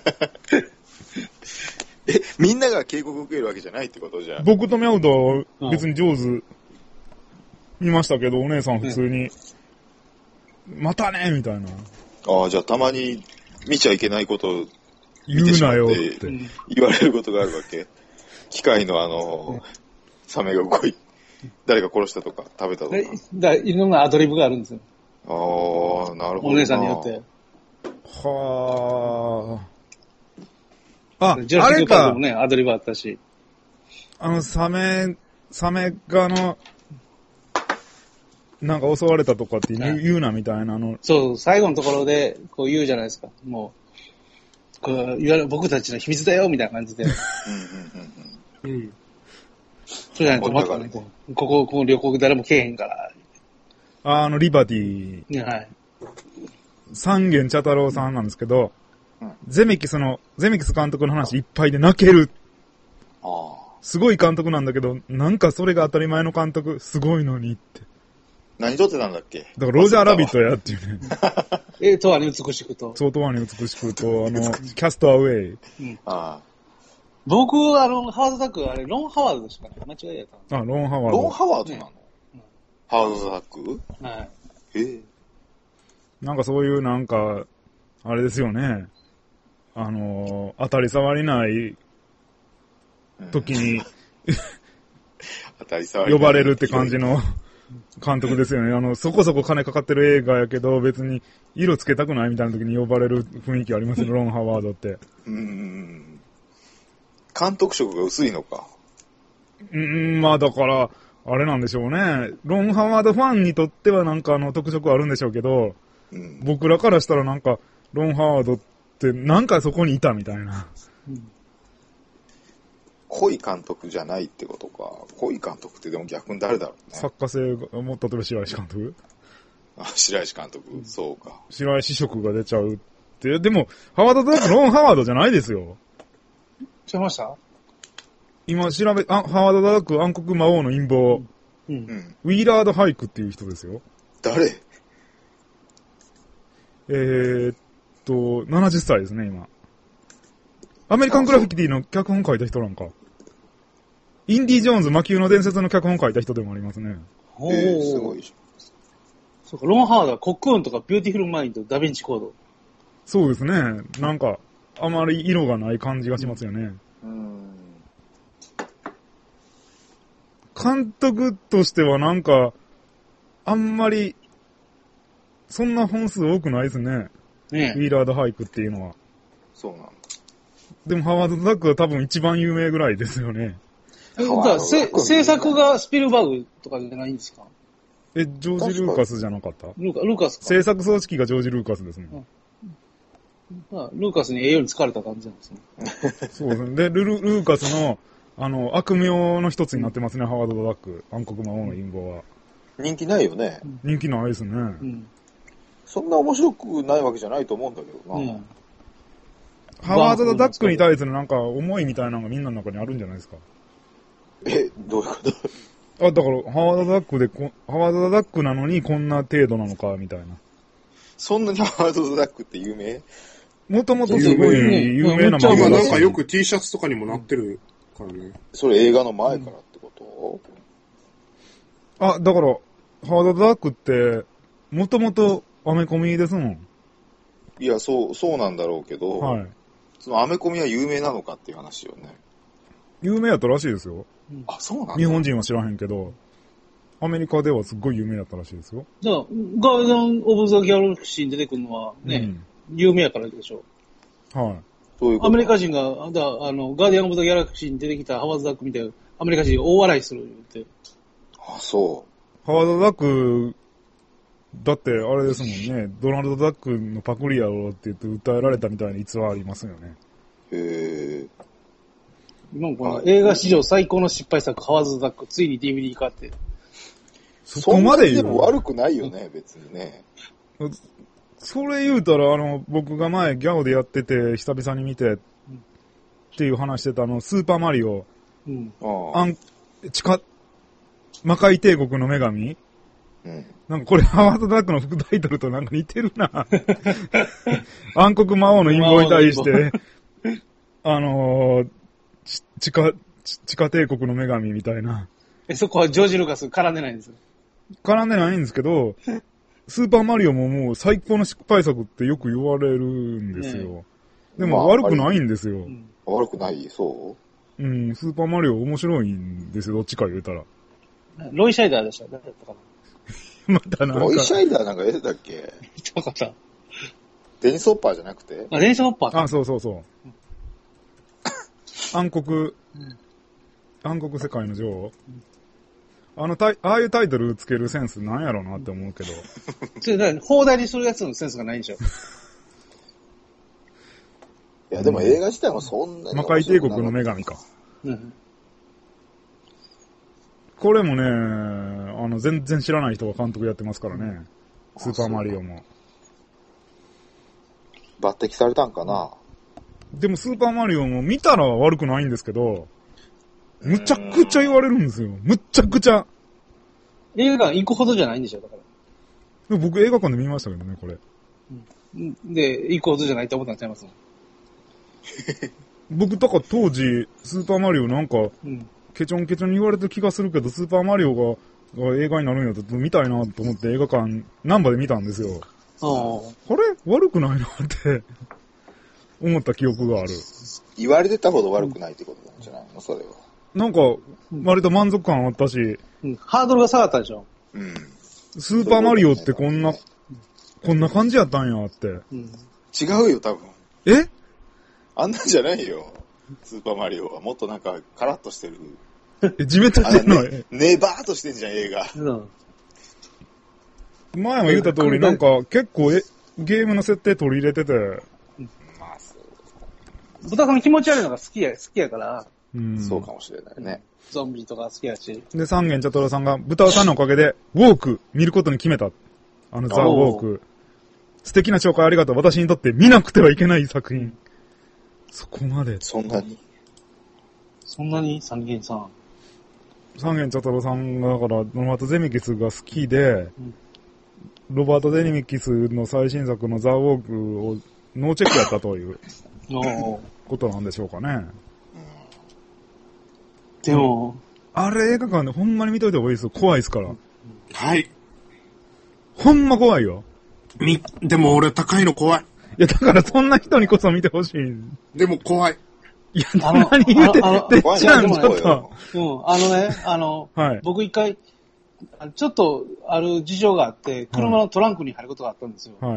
え、みんなが警告受けるわけじゃないってことじゃん。 僕とミャウドは別にジョーズ見ましたけど、お姉さん普通に、うん、またねみたいな。 ああ、じゃあたまに見ちゃいけないことを言うなよって言われることがあるわけ。機械のあの、サメがこい、誰か殺したとか食べたとか。 だいろんなアドリブがあるんですよ。 ああ、なるほど。 お姉さんによって。 はあ。あ、 ジュラシックパークもね、アドリブあったし。 あの、サメ、サメがの、なんか襲われたとかって言う、言うなみたいなの。 そう、最後のところで、こう言うじゃないですか。もう、こう、いわゆる僕たちの秘密だよ、みたいな感じで。うんうんうんうん。うん。そうじゃないと、またね、ここ、ここ旅行誰も来えへんから。 あ、あの、リバティ。 ね、はい。 三軒茶太郎さんなんですけど、うん、ゼメキスの、ゼメキス監督の話いっぱいで泣ける。ああ。すごい監督なんだけど、なんかそれが当たり前の監督、すごいのにって。 何撮ってたんだっけ？ だからロジャーラビットやっていうね。 え、とわに美しくと。 そう、とわに美しくと、あの、キャストアウェイ。うん、 ああ。僕、あの、ハワードダック、あれ、ロン・ハワードでしたかね。間違いやった。 あ、ロン・ハワード。 ロン・ハワードなの、ねうん、ハワードダックはい。 へえ。なんかそういうなんか、あれですよね。あの、当たり障りない時に、うん、 当たり障りない呼ばれるって感じの監督ですよね。あの、そこそこ金かかってる映画やけど、別に色つけたくないみたいな時に呼ばれる雰囲気ありますね、ロン・ハワードって。うん。 監督色が薄いのか。 うん、まあだから、あれなんでしょうね。ロン・ハワードファンにとってはなんかあの特色あるんでしょうけど、うん、僕らからしたらなんか、ロン・ハワードってなんかそこにいたみたいな。うん、 濃い監督じゃないってことか。濃い監督ってでも逆に誰だろうね。 作家性が、もう例えば白石監督あ、白石監督、うん、そうか。 白石色が出ちゃうって。でも、ハワードダック、ロン・ハワードじゃないですよ。 知りました今調べ、あ、ハワードダック暗黒魔王の陰謀。うん。うん、ウィーラード・ハイクっていう人ですよ。 誰？ えーっと、ななじゅっさいですね、今。アメリカングラフィティの脚本書いた人なんか。インディ・ジョーンズ魔球の伝説の脚本書いた人でもありますね。 えー、すごいじゃん。 そうか、ロン・ハワードはコックーンとかビューティフル・マインド、ダヴィンチ・コード。 そうですね。なんか、あまり色がない感じがしますよね。うん。監督としてはなんか、あんまり、そんな本数多くないですね。ねえ。ウィーラード・ハイクっていうのは。 そうなんだ。 でもハワード・ダックは多分一番有名ぐらいですよね。 え、じゃあ、制作がスピルバーグとかじゃないんですか？ え、ジョージ・ルーカスじゃなかった？ ルーカ、ルーカスか。 制作組織がジョージ・ルーカスですね。うんまあ、ルーカスに栄養に疲れた感じなんですね。 そうですね。で、ルル、ルーカスの、あの、悪名の一つになってますね、うん、ハワード・ダック。暗黒魔王の陰謀は。 人気ないよね。 人気ないですね、うん。 そんな面白くないわけじゃないと思うんだけどな。うん、 ハワード・ダックに対するなんか思いみたいなのがみんなの中にあるんじゃないですか。 え、どういうことあ、だから、ハワード・ダックでこ、ハワード・ダックなのにこんな程度なのか、みたいな。 そんなにハワード・ダックって有名？ もともとすごい有名な漫画だし。なんかよく T シャツとかにもなってるからね。 それ映画の前からってこと？ うん、あ、だから、ハワード・ダックって、もともとアメコミですもん。 いや、そう、そうなんだろうけど、はい。そのアメコミは有名なのかっていう話よね。 有名やったらしいですよ。 あ、そうなんだ。 日本人は知らへんけど、アメリカではすっごい有名だったらしいですよ。 じゃあ、ガーデン・オブ・ザ・ギャラクシーに出てくるのはね、うん有名やからでしょ。 はい。 そういうこと。 アメリカ人が、だあの、ガーディアン・オブ・ザ・ギャラクシーに出てきたハワード・ダックみたいな、アメリカ人が大笑いするって。 あ、そう。 ハワード・ダック、だってあれですもんね、ドナルド・ダックのパクリやろうって言って訴えられたみたいな逸話ありますよね。 へぇー。 今この映画史上最高の失敗作、ハワード・ダック、ついに ディーブイディー 化って。 そこまで言う。そんなにでも悪くないよね、別にね。 それ言うたら、あの、僕が前ギャオでやってて、久々に見て、っていう話してたあの、スーパーマリオ、うん、あん、地下、魔界帝国の女神、うん、なんかこれハワード・ダックの副タイトルとなんか似てるな。暗黒魔王の陰謀に対して、あのー、地下、地下帝国の女神みたいな。 え、そこはジョージ・ルーカス絡んでないんです絡んでないんですけど、スーパーマリオももう最高の失敗作ってよく言われるんですよ。ね、でも悪くないんですよ。 まあ、悪くないそううん、スーパーマリオ面白いんですよ、どっちか言うたら。 ロイ・シャイダーでした誰だったかなまたなんか。 ロイ・シャイダーなんか出てたっけ見たかった。 デニス・ホッパーじゃなくてあ、デニス・ホッパーあ、そうそうそう。暗黒、暗黒世界の女王、あのタイ、ああいうタイトルつけるセンスなんやろうなって思うけど。 それ何放題にするやつのセンスがないんでしょ。 いや、でも映画自体もそんなに。 魔界帝国の女神か。うん。これもね、あの、全然知らない人が監督やってますからね。スーパーマリオも。 抜擢されたんかな。 でもスーパーマリオも見たら悪くないんですけど、むちゃくちゃ言われるんですよ。むっちゃくちゃ。 映画館行くほどじゃないんでしょ、だから。 僕映画館で見ましたけどね、これ。 うん、で、行くほどじゃないって思ったんちゃいます僕、だから当時、スーパーマリオなんか、うん、ケチョンケチョンに言われてる気がするけど、スーパーマリオが、が映画になるんやったら見たいなと思って映画館、ナンバで見たんですよ。あれ悪くないなって思った記憶がある。 言われてたほど悪くないってことなんじゃないのそれは。 なんか、割と満足感あったし、 うん、ハードルが下がったでしょ。うん。 スーパーマリオってこんな、こんな感じやったんやって。うん、 違うよ、多分。 えあんなんじゃないよ。スーパーマリオはもっとなんかカラッとしてる。 え、地面としてんのね、ねばーっとしてんじゃん、映画。うん。 前も言った通り、なんか結構えゲームの設定取り入れてて。まあそう。豚さんの気持ち悪いのが好きや、好きやから。 うん。そうかもしれないね。 ゾンビとか好きやし。 で、三軒茶太郎さんが、豚さんのおかげで、ウォーク見ることに決めた。あの、ザ・ウォーク。素敵な紹介ありがとう。私にとって見なくてはいけない作品。そこまで。 そんなにそんなに三軒さん。 三軒茶太郎さんが、だから、ロバート・ゼミキスが好きで、うん、ロバート・ゼミキスの最新作のザ・ウォークをノーチェックやったということなんでしょうかね。 でも、 あれ映画館でほんまに見といた方がいいですよ。怖いですから。 はい。 ほんま怖いよ。 み、でも俺高いの怖い。 いや、だからそんな人にこそ見てほしい。 でも怖い。 いや、何言うて、てっちゃんちょっと。 うん、あのね、あの、はい、僕一回、ちょっとある事情があって、車のトランクに入ることがあったんですよ。はい。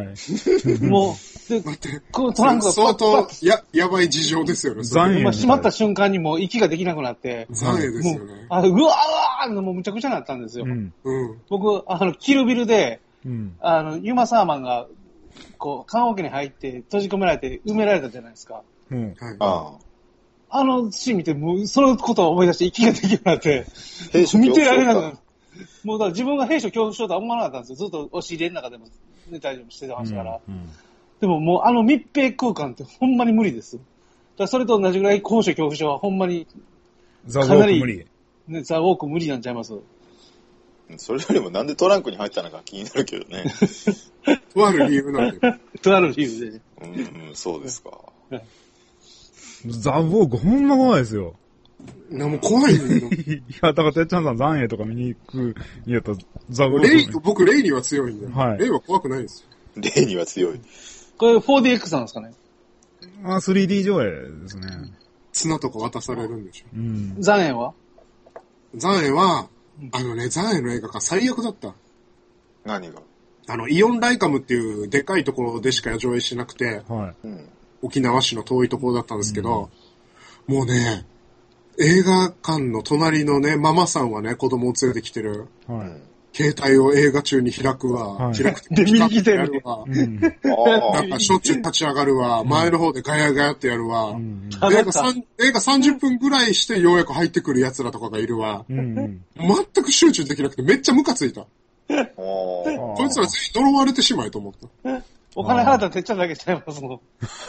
もう、で、 待って、トランクが相当、や、やばい事情ですよね。 残影。閉まった瞬間にもう息ができなくなって、 残影ですよね。 あ、うわーうわーもうむちゃくちゃになったんですよ。うん。僕、あの、キルビルで、うん、あの、ユマサーマンが、こう、棺桶に入って閉じ込められて埋められたじゃないですか。うん。はい。ああ。あのシーン見て、もう、そのことを思い出して息ができなくなって、見てられなくなった。もうだから自分が兵所恐怖症とは思わなかったんですよ。ずっと押し入れの中でも寝たりもしてましたから。うんうん、でももうあの密閉空間ってほんまに無理です。だからそれと同じぐらい高所恐怖症はほんまにザ・ウォーク無理。 ね、ザ・ウォーク無理なんちゃいます。 それよりもなんでトランクに入ったのか気になるけどね。 とある理由なんで。 とある理由でね。 うん、うん、そうですか。 ザ・ウォークほんま怖いですよ。 な、もう怖いんだけど。 いや、だからてっちゃんさん残影とか見に行くにやったらザ・ウォーク。 レイ、僕レイには強いんだよ。はい。レイは怖くないですよ。レイには強い。 これ フォーディーエックス なんですかね。 あ、スリーディー 上映ですね。 綱とか渡されるんでしょ。 うん。残影は残影は、あのね、残影の映画が最悪だった。 何があの、イオンライカムっていうでかいところでしか上映しなくて、はい。沖縄市の遠いところだったんですけど、うん、もうね、映画館の隣のね、ママさんはね、子供を連れてきてる。はい。携帯を映画中に開くわ。はい、開くてピカッてやるわ。うん、なんかしょっちゅう立ち上がるわ。うん、前の方でガヤガヤってやるわ。うん、映画さん映画さんじゅっぷんぐらいしてようやく入ってくる奴らとかがいるわ。うん、全く集中できなくてめっちゃムカついた。こいつら全員呪われてしまえと思った。 お金払ったらてっちゃんだけちゃいますもん。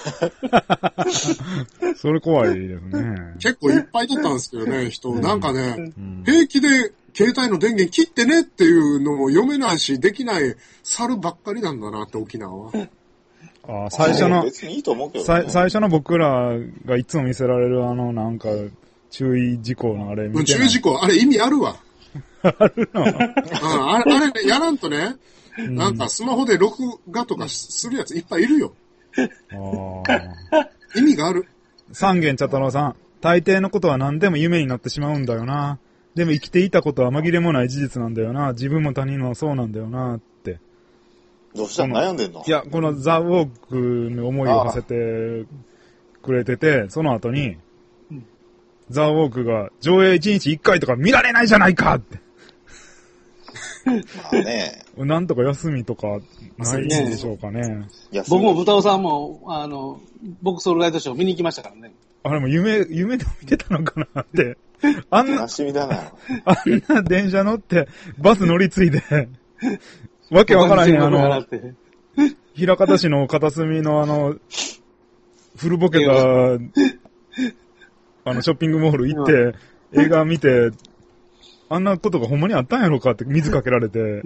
それ怖いですね。 結構いっぱいだったんですけどね、人。なんかね、うん、平気で携帯の電源切ってねっていうのも読めないし、できない猿ばっかりなんだなって沖縄は。 ああ、最初の、 別にいいと思うけど、ね、 最、最初の僕らがいつも見せられるあのなんか注意事項のあれ見てない。 注意事項、あれ意味あるわ。 あるの、うん、 あれ、あれね、やらんとね、なんかスマホで録画とかするやついっぱいいるよ。あ意味がある。 三軒茶太郎さん、大抵のことは何でも夢になってしまうんだよな。でも生きていたことは紛れもない事実なんだよな。自分も他人もそうなんだよなって。 どうしたの悩んでんの？ いや、このザ・ウォークに思いを馳せてくれてて、その後に、うん、ザ・ウォークが上映いちにちいっかいとか見られないじゃないかって。 まあね。 なんとか休みとかないんでしょうかね。 僕も豚尾さんも、あの、ボクソールライトショー見に行きましたからね。 あれも夢、夢でも見てたのかなって。あんな、 悲しみだな。 あんな電車乗って、バス乗り継いで、わけわからへん、あの、平方市の片隅のあの、古ぼけた、あの、ショッピングモール行って、映画見て、あんなことがほんまにあったんやろかって水かけられて。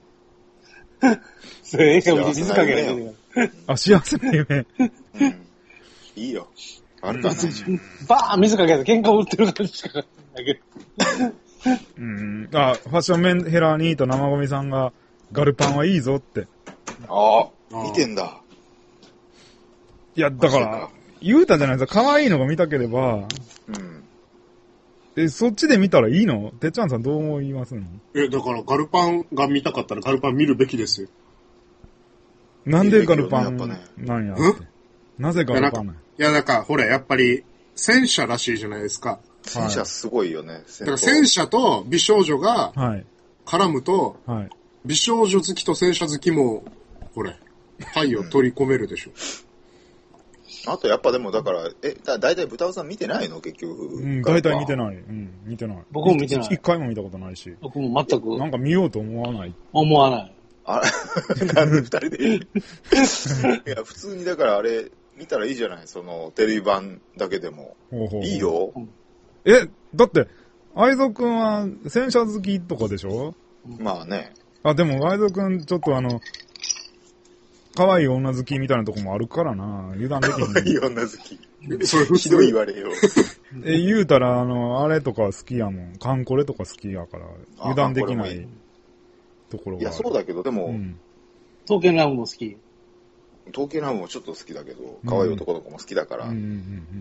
それ映画見て水かけられて。 あ、幸せな夢。 うん、いいよ。あるかな。 バーン水かけて喧嘩売ってる感じしかないけど。 うん。あ、ファッションメンヘラニーと生ゴミさんが、ガルパンはいいぞって。 ああ、見てんだ。 いや、だから、言うたじゃないですか。可愛いのが見たければ、うん。え、そっちで見たらいいの？てっちゃんさんどう思いますの？ え、だからガルパンが見たかったらガルパン見るべきですよ。 なんでガルパンなんやって。なぜガルパンなんや。 いや、だから、ほら、やっぱり、戦車らしいじゃないですか。 戦車すごいよね。 だから戦車と美少女が、絡むと、はい、美少女好きと戦車好きも、これ、愛を取り込めるでしょ。 うん、あとやっぱでもだから、え、だ、だいたい豚尾さん見てないの結局。 うん、だいたい見てない。うん、見てない。 僕も見てない。 一回も見たことないし。 僕も全く。 なんか見ようと思わない。 思わない。 あれなんで二人でいや、普通にだからあれ、見たらいいじゃない、その、テレビ版だけでも。ほうほうほういいよ。 え、だって、愛蔵くんは戦車好きとかでしょ？ まあね。 あ、でも愛蔵くんちょっとあの、可愛い女好きみたいなとこもあるからな。油断できへん。 可愛い女好き。それひどい言われよ。 え、言うたら、あの、あれとか好きやもん。カンコレとか好きやから、油断できない。ところがいや、そうだけど、でも、うん、 刀剣乱舞も好き。 刀剣乱舞もちょっと好きだけど、可愛い男の子も好きだから。うんうんうんうん、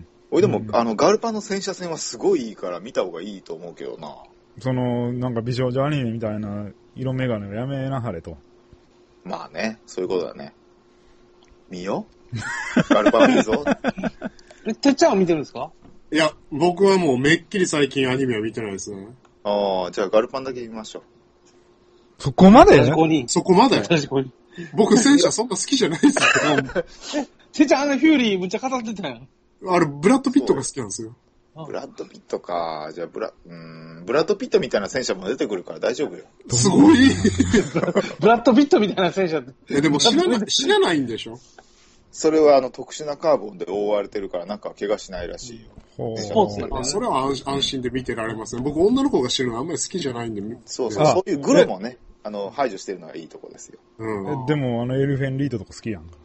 俺でも、うん、あの、ガルパンの戦車戦はすごいいいから見た方がいいと思うけどな。 その、なんか美少女アニメみたいな色眼鏡をやめなはれと。 まあね、そういうことだね。見よガルパン見ぞ。 え、てっちゃんは見てるんですか？ いや、僕はもうめっきり最近アニメは見てないですね。 ああ、じゃあガルパンだけ見ましょう。 そこまで？ そこまで僕戦車そんな好きじゃないですよ。てっちゃんあのフューリーむっちゃ語ってたやん。 あれ、ブラッド・ピットが好きなんですよ。 ブラッド・ピットか。じゃあ、ブラ、うーん、ブラッド・ピットみたいな戦車も出てくるから大丈夫よ。 すごいブラッド・ピットみたいな戦車って。 え、でも知らない、知らないんでしょ？ それはあの特殊なカーボンで覆われてるからなんか怪我しないらしいよ。 スポーツだね。 それは 安, 安心で見てられますね。僕女の子が知るのあんまり好きじゃないんで。 そうそう、そういうグロもね、あの、排除してるのがいいとこですよ。 うん、でもあのエルフェンリートとか好きやんか。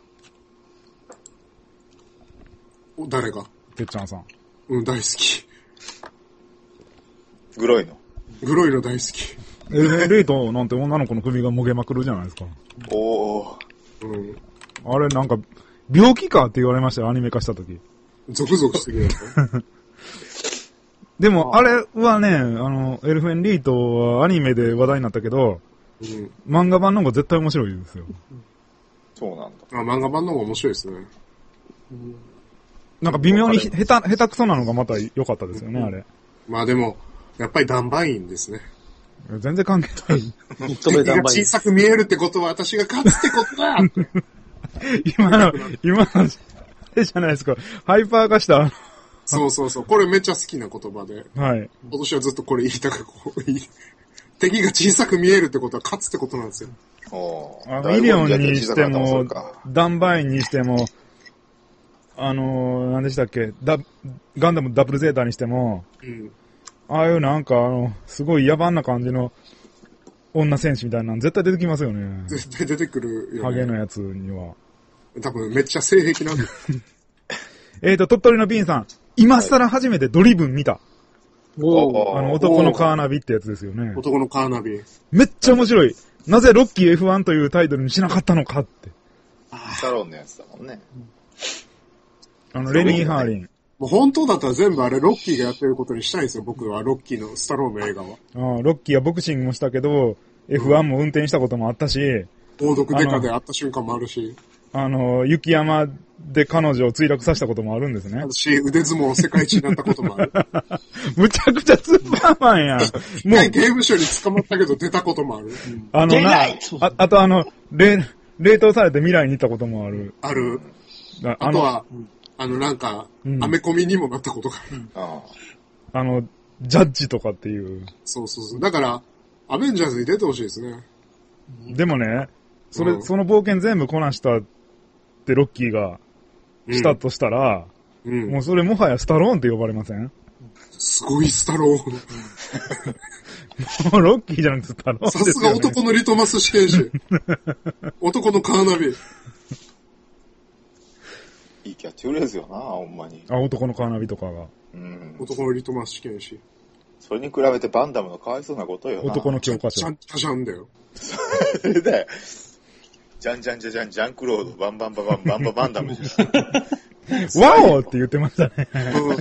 誰が？ てっちゃんさん。 うん、大好き。 グロいの？ グロいの大好き。 エルフェンリートなんて女の子の首がもげまくるじゃないですか。 おー。 うん。あれなんか、病気かって言われましたよ、アニメ化したとき。 ゾクゾクしてるやつ。 でも、あれはね、あの、エルフェンリートはアニメで話題になったけど、うん、漫画版の方が絶対面白いですよ。 そうなんだ。 あ、漫画版の方が面白いですね。 なんか微妙に下手、下手くそなのがまた良かったですよね、あれ。 まあでも、やっぱりダンバインですね。 全然関係ない。 敵が小さく見えるってことは私が勝つってことだ今の、今の、あれじゃないですか。ハイパー化した。 そうそうそう。これめっちゃ好きな言葉で。 はい。 今年はずっとこれ言いたく、こう言い、敵が小さく見えるってことは勝つってことなんですよ。 あの、イリオンにしても、ダンバインにしても、あのー、何でしたっけ、ダ、ガンダムダブルゼータにしても、うん、ああいうなんか、あの、すごい野蛮な感じの女戦士みたいなの絶対出てきますよね。 絶対出てくるよね。 ハゲのやつには。 多分めっちゃ性癖なんだよ。 えーと、鳥取のビンさん、今更初めてドリブン見た。はい、おあの、男のカーナビってやつですよね。 男のカーナビ。 めっちゃ面白い。なぜロッキー エフワン というタイトルにしなかったのかって。 スタローンのやつだもんね。 あの、レニー・ハーリン。 もう本当だったら全部あれロッキーがやってることにしたいんですよ、僕は。ロッキーのスタローンの映画は。 ああ、ロッキーはボクシングもしたけど、エフワン も運転したこともあったし、 猛毒デカで会った瞬間もあるし。 あの、雪山で彼女を墜落させたこともあるんですね。 私、腕相撲世界一になったこともある。 むちゃくちゃスーパーマンやん。もう。 刑務所に捕まったけど出たこともある。うん、 あのな、あ、あとあの、冷、冷凍されて未来に行ったこともある。 ある。あ, あとは、あのなんか、うん、アメコミにもなったことがある。あ, あの、ジャッジとかっていう。 そうそうそう。だから、アベンジャーズに出てほしいですね。 でもね、それ、うん、その冒険全部こなしたってロッキーがしたとしたら、うん、もうそれもはやスタローンって呼ばれません？ すごいスタローン。 もうロッキーじゃなくてスタローンですよね。 さすが男のリトマス試験紙。男のカーナビ。 いいキャッチフレーズよな、ほんまに。 あ、男のカーナビとかが。 うん。男のリトマス試験紙。 それに比べてバンダムのかわいそうなことよな。 男の教科書。 ちゃんちゃちゃんだよ。 それだよ。じゃんじゃんじゃじゃん、ジャンクロード、バンバンババン、バンババンダムじゃん。 ワオって言ってましたね。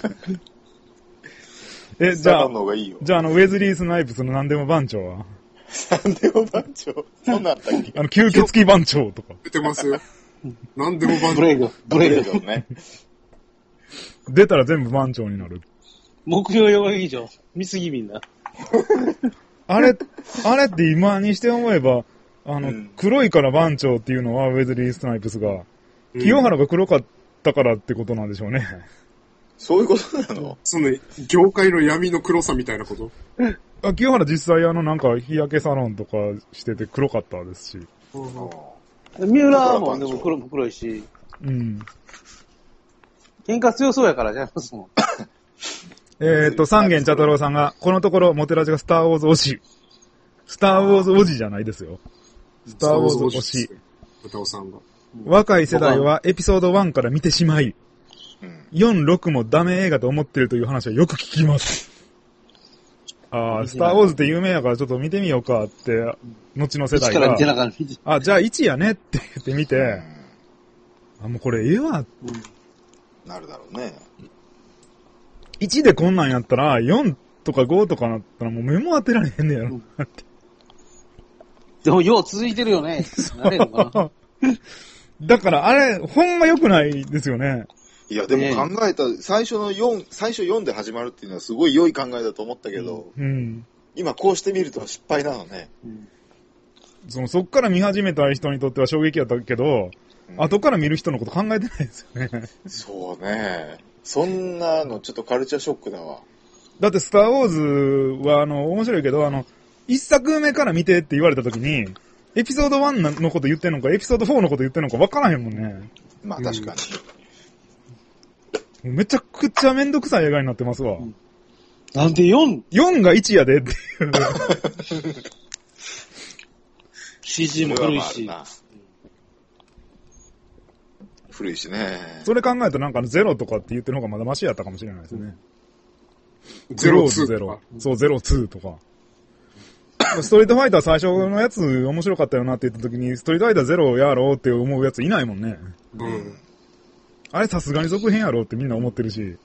え、じゃあ、じゃああの、ウェズリー・スナイプスの何でも番長は何でも番長そんなんあったっけ？ あの、吸血鬼番長とか。 出てますよ。何でも番長。 ブレイド、ブレイドね。 出たら全部番長になる。 木曜洋画劇場、見すぎみんな。 あれ、あれって今にして思えば、あの、うん、黒いから番長っていうのはウェズリー・スナイプスが、うん、清原が黒かったからってことなんでしょうね。 そういうことなの？ その、業界の闇の黒さみたいなこと？ あ、清原実際あのなんか日焼けサロンとかしてて黒かったですし。 うん、三浦もでも黒も黒いし。うん。喧嘩強そうやからじゃないですもん。 えっと、三軒茶太郎さんが、このところモテラジがスターウォーズ推し。スターウォーズ推しじゃないですよ。スターウォーズ推し。 歌尾さんが。 若い世代はエピソードワンから見てしまい、よん、ろくもダメ映画と思ってるという話はよく聞きます。ああ、スターウォーズって有名やからちょっと見てみようかって、後の世代が。あ、じゃあいちやねって言ってみて、あ、もうこれええわ。 なるだろうね。 いちでこんなんやったら、よんとかごとかなったらもう目も当てられへんねやろって。 でもよう続いてるよね。なれるのかな。 だからあれ、ほんま良くないですよね。 いや、でも考えた、最初のよん、最初よんで始まるっていうのはすごい良い考えだと思ったけど、うん、今こうしてみると失敗なのね。うん、 そのそっから見始めた人にとっては衝撃やったけど、うん、後から見る人のこと考えてないですよね。 そうね。そんなのちょっとカルチャーショックだわ。 だってスターウォーズはあの、面白いけど、あの、一作目から見てって言われたときに、エピソードワンのこと言ってんのか、エピソードフォーのこと言ってんのか分からへんもんね。 まあ確かに。 うん、めちゃくちゃめんどくさい映画になってますわ。うん、 なんで よん?よん がいちやでっていう。 シージー も古いし。 古いしね。 それ考えたらなんかゼロとかって言ってる方がまだマシやったかもしれないですね。ゼロとゼロ。そう、ゼロツーとか。ストリートファイター最初のやつ面白かったよなって言った時に、ストリートファイターゼロやろうって思うやついないもんね。うん。あれさすがに続編やろうってみんな思ってるし。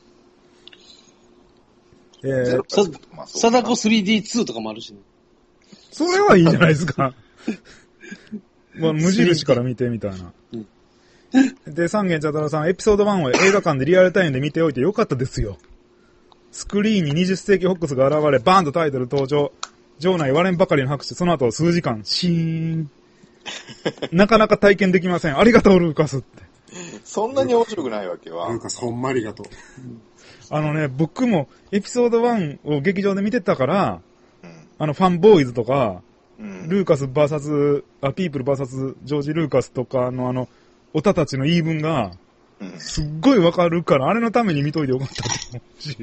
えー、さ、貞子 スリーディーツー とかもあるしね。 それはいいじゃないですか。まあ、無印から見てみたいな。うんで、三軒茶太郎さん、エピソードワンを映画館でリアルタイムで見ておいてよかったですよ。スクリーンににじゅっ世紀フォックスが現れ、バーンとタイトル登場。場内割れんばかりの拍手、その後数時間、シーン。なかなか体験できません。ありがとう、ルーカスって。 そんなに面白くないわけは。 ルーカス、ほんまありがとう。 あのね、僕もエピソードワンを劇場で見てたから、うん、あの、ファンボーイズとか、うん、ルーカス ブイエス、あ、ピープル ブイエス ジョージ・ルーカスとかのあの、オタたちの言い分が、すっごいわかるから、あれのために見といてよかったと思うし。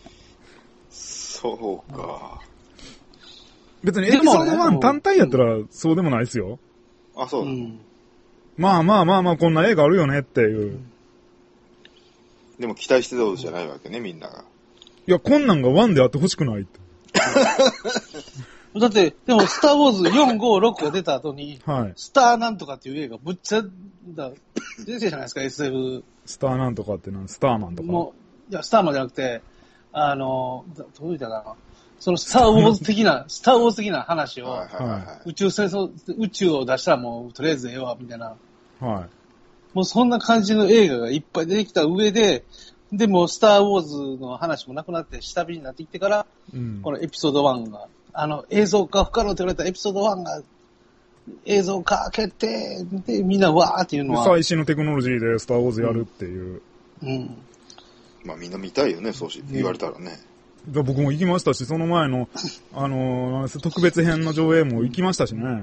そうか。 別にエピソードワン単体やったらそうでもないですよ。 あ、そうだ、うん。 まあまあまあまあ、こんな映画あるよねっていう。 でも期待してたことじゃないわけね、みんなが。 いや、こんなんがワンであってほしくないって。 だって、でも、スターウォーズよん、ご、ろくが出た後に、はい、スターなんとかっていう映画、ぶっちゃ、だ、出てじゃないですか、エスエフ。 スターなんとかってなんスターマンとか。 もう、いや、スターマンじゃなくて、あの、どう言ったかな。 そのスターウォーズ的な、スターウォーズ的な話を、宇宙戦争、宇宙を出したらもうとりあえずええわ、みたいな。 はい。 もうそんな感じの映画がいっぱい出てきた上で、でもスターウォーズの話もなくなって下火になってきてから、うん、このエピソードワンが、あの映像化不可能って言われたエピソードワンが、映像化決定でみんなわーっていうのは。 最新のテクノロジーでスターウォーズやるっていう。 うん。うん、 まあみんな見たいよね、そうし言われたらね。 僕も行きましたし、その前の、あのー、特別編の上映も行きましたしね。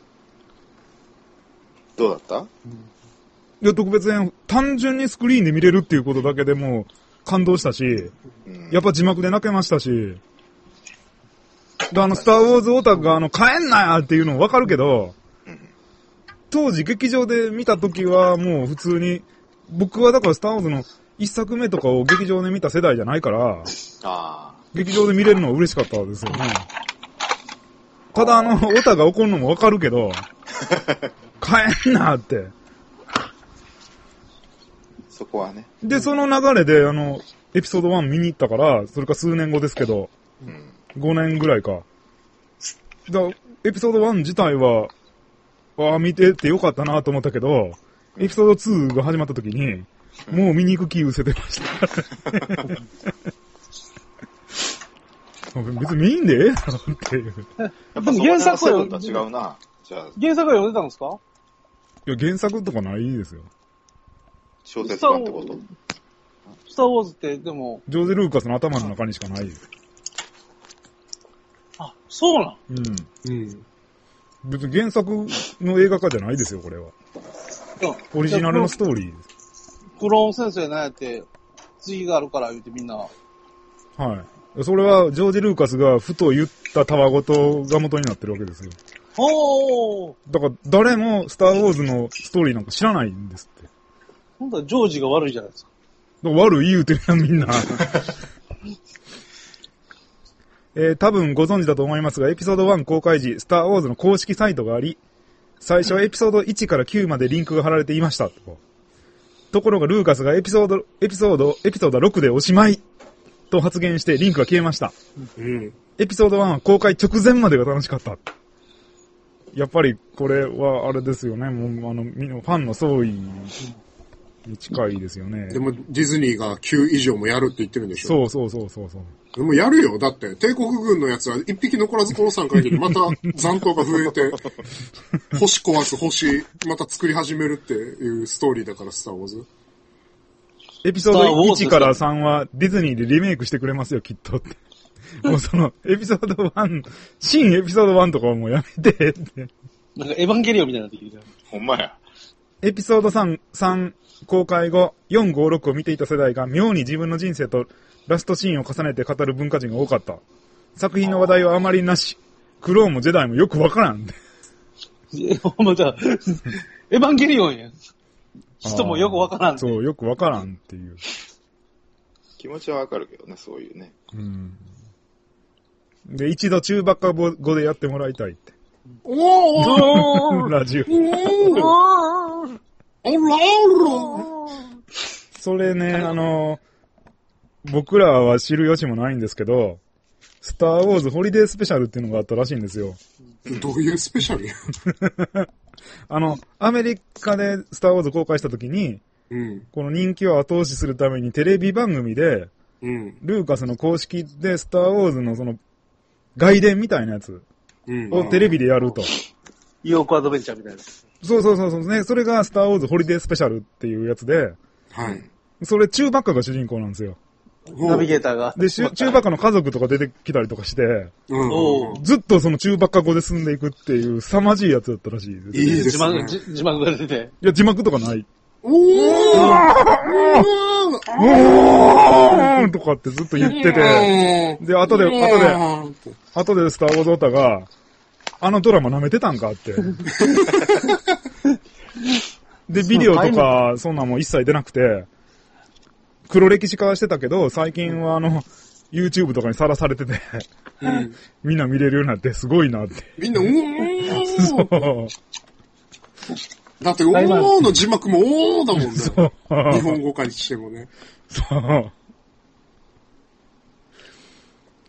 どうだった？ いや、特別編、単純にスクリーンで見れるっていうことだけでも感動したし、うん、やっぱ字幕で泣けましたし、であの、スターウォーズオタクが、あの、帰んなよっていうのわかるけど、うん、当時劇場で見た時はもう普通に、僕はだからスターウォーズの一作目とかを劇場で見た世代じゃないから、 あ劇場で見れるのは嬉しかったですよね。ただあの、オタが怒るのもわかるけど、帰んなって。 そこはね。 で、その流れで、あの、エピソードワン見に行ったから、それか数年後ですけど、うん、ごねんぐらいか。だエピソードワン自体は、ああ、見ててよかったなと思ったけど、エピソードツーが始まった時に、もう見に行く気失せてました。別にいいんでええなっていう。 やっぱ原作は違うな。 じゃあ原作は読んでたんですか？ いや、原作とかないですよ。 小説版ってこと？ スターウォーズってでも。 ジョージ・ルーカスの頭の中にしかないよ。 あ、そうなん？ うん。うん。別に原作の映画化じゃないですよ、これは。オリジナルのストーリーです。 クローン先生なんやって、次があるから言うてみんな。 はい。それは、ジョージ・ルーカスがふと言ったたわごとが元になってるわけですよ。 おー。 だから、誰もスター・ウォーズのストーリーなんか知らないんですって。 ほんとはジョージが悪いじゃないですか。 悪い言うてるやん、みんな。えー、多分ご存知だと思いますが、エピソードワン公開時、スター・ウォーズの公式サイトがあり、最初はエピソードいちからきゅうまでリンクが貼られていました。ところがルーカスがエピソード、エピソード、エピソードろくでおしまいと発言してリンクが消えました。うん、エピソードワンは公開直前までが楽しかった。やっぱりこれはあれですよね。もうあの、ファンの総意に近いですよね。 でもディズニーがきゅう以上もやるって言ってるんでしょ？ そうそうそうそうそう。 でもやるよ。だって、帝国軍のやつは一匹残らず殺さん限り、また残党が増えて、星壊す星、また作り始めるっていうストーリーだから、スターウォーズ。 エピソードいちからさんはディズニーでリメイクしてくれますよ、きっとって。もうその、エピソードワン、新エピソードワンとかはもうやめてって。 なんかエヴァンゲリオンみたいになってきてるじゃん。 ほんまや。 エピソードさん、さん公開後、よん、ご、ろくを見ていた世代が妙に自分の人生とラストシーンを重ねて語る文化人が多かった。作品の話題はあまりなし。クローンもジェダイもよくわからん。 え、ほんまじゃあ、エヴァンゲリオンやん。人もよくわからん。 そう、よくわからんっていう。 気持ちはわかるけどね、そういうね。うん。 で、一度中ばっか語でやってもらいたいって。 おーラジオ。 おーそれね、あの、僕らは知る由もないんですけど、スターウォーズホリデースペシャルっていうのがあったらしいんですよ。 どういうスペシャルやあの、アメリカでスターウォーズ公開した時に、うん、この人気を後押しするためにテレビ番組で、うん、ルーカスの公式でスターウォーズのその外伝みたいなやつをテレビでやると。 イオークアドベンチャーみたいな。 そうそうそうそうね。それがスターウォーズホリデースペシャルっていうやつで、はい。それチューバッカが主人公なんですよ。 ナビゲーターが。 で、チューバッカの家族とか出てきたりとかして、うん、ずっとそのチューバッカ語で進んでいくっていう凄まじいやつだったらしいです。 いいですね。字幕、字幕が出て。 いや、字幕とかない。おーおーとかってずっと言ってて、で、後で、後で、後でスターウォーズオタが、あのドラマ舐めてたんかって。で、ビデオとか、そんなもん一切出なくて、黒歴史化してたけど、最近はあの、YouTube とかにさらされてて、うん、みんな見れるようになってすごいなって。 みんな、うーんそう。だって、おーの字幕もおーだもんね。そう。日本語化にしてもね。 そう。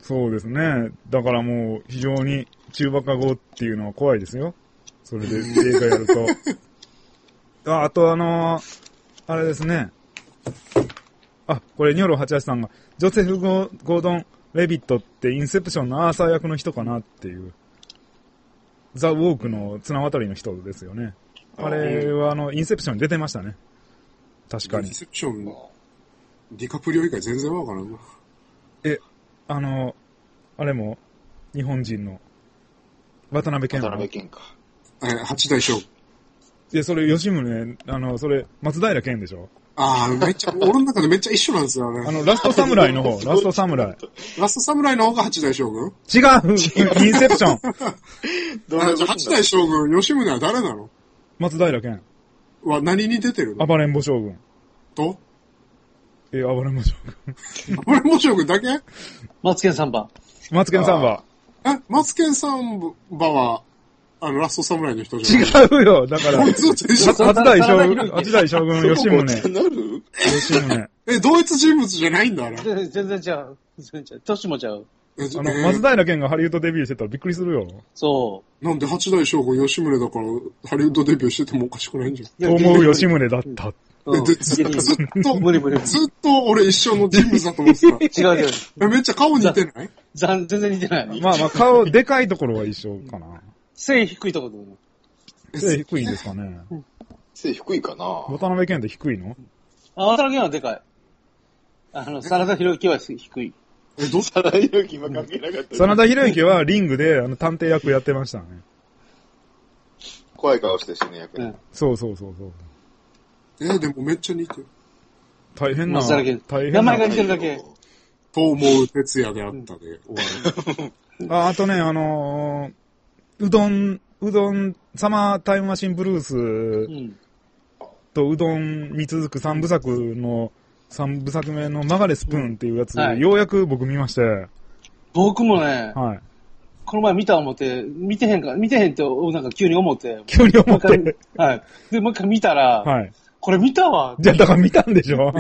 そうですね。だからもう非常に中馬鹿語っていうのは怖いですよ。それで映画やると。あ、あとあのー、あれですね。あ、これニョロはちはちさんが、ジョセフ・ゴードン・レビットってインセプションのアーサー役の人かなっていう。ザ・ウォークの綱渡りの人ですよね。あれはあの、インセプションに出てましたね。確かに。 インセプションの、ディカプリオ以外全然わからんな。 え、あの、あれも、日本人の、渡辺謙。 渡辺謙か。 え、八代将軍。 いや、それ、吉宗、あの、それ、松平健でしょ？ ああ、めっちゃ、俺の中でめっちゃ一緒なんですよね。 あの、ラストサムライの方、ラストサムライ。 ラストサムライの方が八代将軍？ 違うインセプションあじゃあ八代将軍、吉宗は誰なの？ 松平健。 は何に出てるの？ 暴れん坊将軍。 と？ え、暴れん坊将軍。暴れん坊将軍だけ？ マツケンサンバ。 マツケンサンバ。 え、マツケンサンバは、あの、ラストサムライの人じゃない？ 違うよ、だから。 こいつと一緒。 八代将軍、八代将軍、吉宗。 なる？ 吉宗。 え、同一人物じゃないんだ、あれ。 全然違う。全然違う。年も違う。 あの、松平健がハリウッドデビューしてたらびっくりするよ。 そう。 なんで八代将軍吉宗だから、ハリウッドデビューしててもおかしくないんじゃん。 と思う吉宗だった。 うん、 でずっと、 無理無理無理。 ずっと俺一緒の人物だと思ってた。 違う違う。 めっちゃ顔似てない？ 全然似てない。 まあまあ顔、でかいところは一緒かな。 背低いところでも。 背低いんですかね。 背低いかな。 渡辺謙って低いの？ あ、渡辺謙はでかい。あの、真田広之は低い。 え、ど真田広之今関係なかった。 真田広之はリングであの探偵役やってましたね。 怖い顔して死ぬ役ね、うん。 そうそうそうそう。 えー、でもめっちゃ似てる。 大変な。 大変な。名前が似てるだけ。 と思う哲也であったで、終わる。あ、あとね、あのー、うどん、うどん、サマータイムマシンブルースとうどんに続く三部作の、三部作目の曲がれスプーンっていうやつ、はい、ようやく僕見まして。 僕もね、 はい。 この前見た思って、見てへんか、見てへんってなんか急に思って。 急に思って。 はい。で、もう一回見たら、はい。これ見たわ。 じゃあ、だから見たんでしょ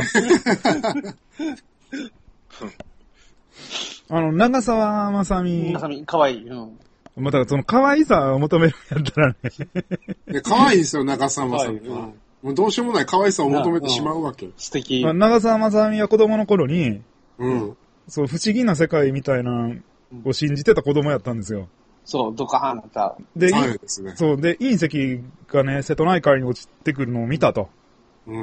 あの、長澤まさみ。 長澤まさみ、かわいい。うん。 まあ、だからその可愛さを求めるんやったらね。 可愛いですよ、長澤まさみは。もうどうしようもない可愛さを求めてしまうわけ。 素敵。 まあ、長澤まさみは子供の頃に、 うん。 そう、不思議な世界みたいなのを信じてた子供やったんですよ。 そう、ドカーンなった。 で、 そうですね。 そう、で、隕石がね、瀬戸内海に落ちてくるのを見たと。 うん。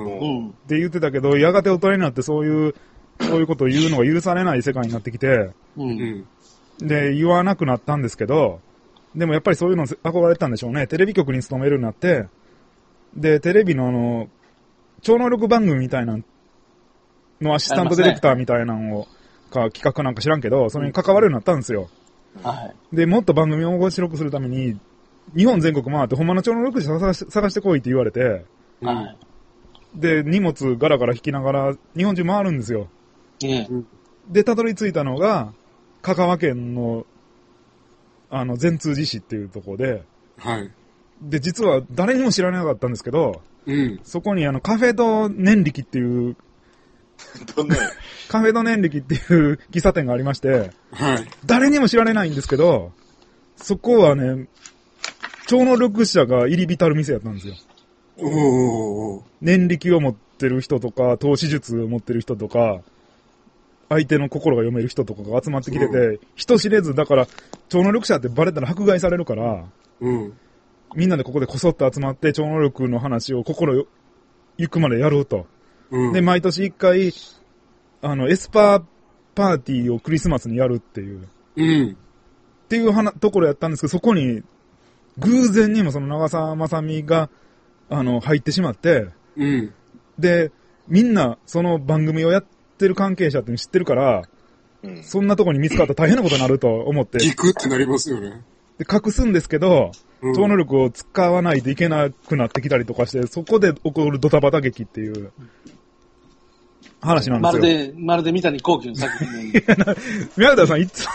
って言ってたけど、やがて大人になってそういう、そういうことを言うのが許されない世界になってきて、 うん。 で、言わなくなったんですけど、でもやっぱりそういうの憧れてたんでしょうね。テレビ局に勤めるようになって、で、テレビのあの、超能力番組みたいなのアシスタントディレクターみたいなのを、か企画なんか知らんけど、それに関わるようになったんですよ。 はい。 で、もっと番組を面白くするために、日本全国回ってほんまの超能力者探し探してこいって言われて、 はい。 で、荷物ガラガラ引きながら日本中回るんですよ。 ねえ。 で、たどり着いたのが、香川県の、あの、善通寺市っていうところで、 はい。 で、実は誰にも知らなかったんですけど、 うん。 そこにあの、カフェド年力っていう、 どんなカフェド年力っていう喫茶店がありまして、 はい。 誰にも知られないんですけど、そこはね、超能力者が入り浸る店やったんですよ。 おー。 念力を持ってる人とか、透視術を持ってる人とか、相手の心が読める人とかが集まってきてて、うん、人知れず、だから、超能力者ってバレたら迫害されるから、 うん、 みんなでここでこそっと集まって超能力の話を心行くまでやろうと。うん、で、毎年一回、あの、エスパーパーティーをクリスマスにやるっていう、 うん、 っていうはなところやったんですけど、そこに、偶然にもその長澤まさみが、あの、入ってしまって、 うん、 で、みんなその番組をやってる関係者って知ってるから、うん、そんなとこに見つかったら大変なことになると思って。 ギクってなりますよね。 で、隠すんですけど、 うん、 超能力を使わないといけなくなってきたりとかして、そこで起こるドタバタ劇っていう話なんですよ。 まるで、まるで三谷幸喜の作品に。 宮田さんいつ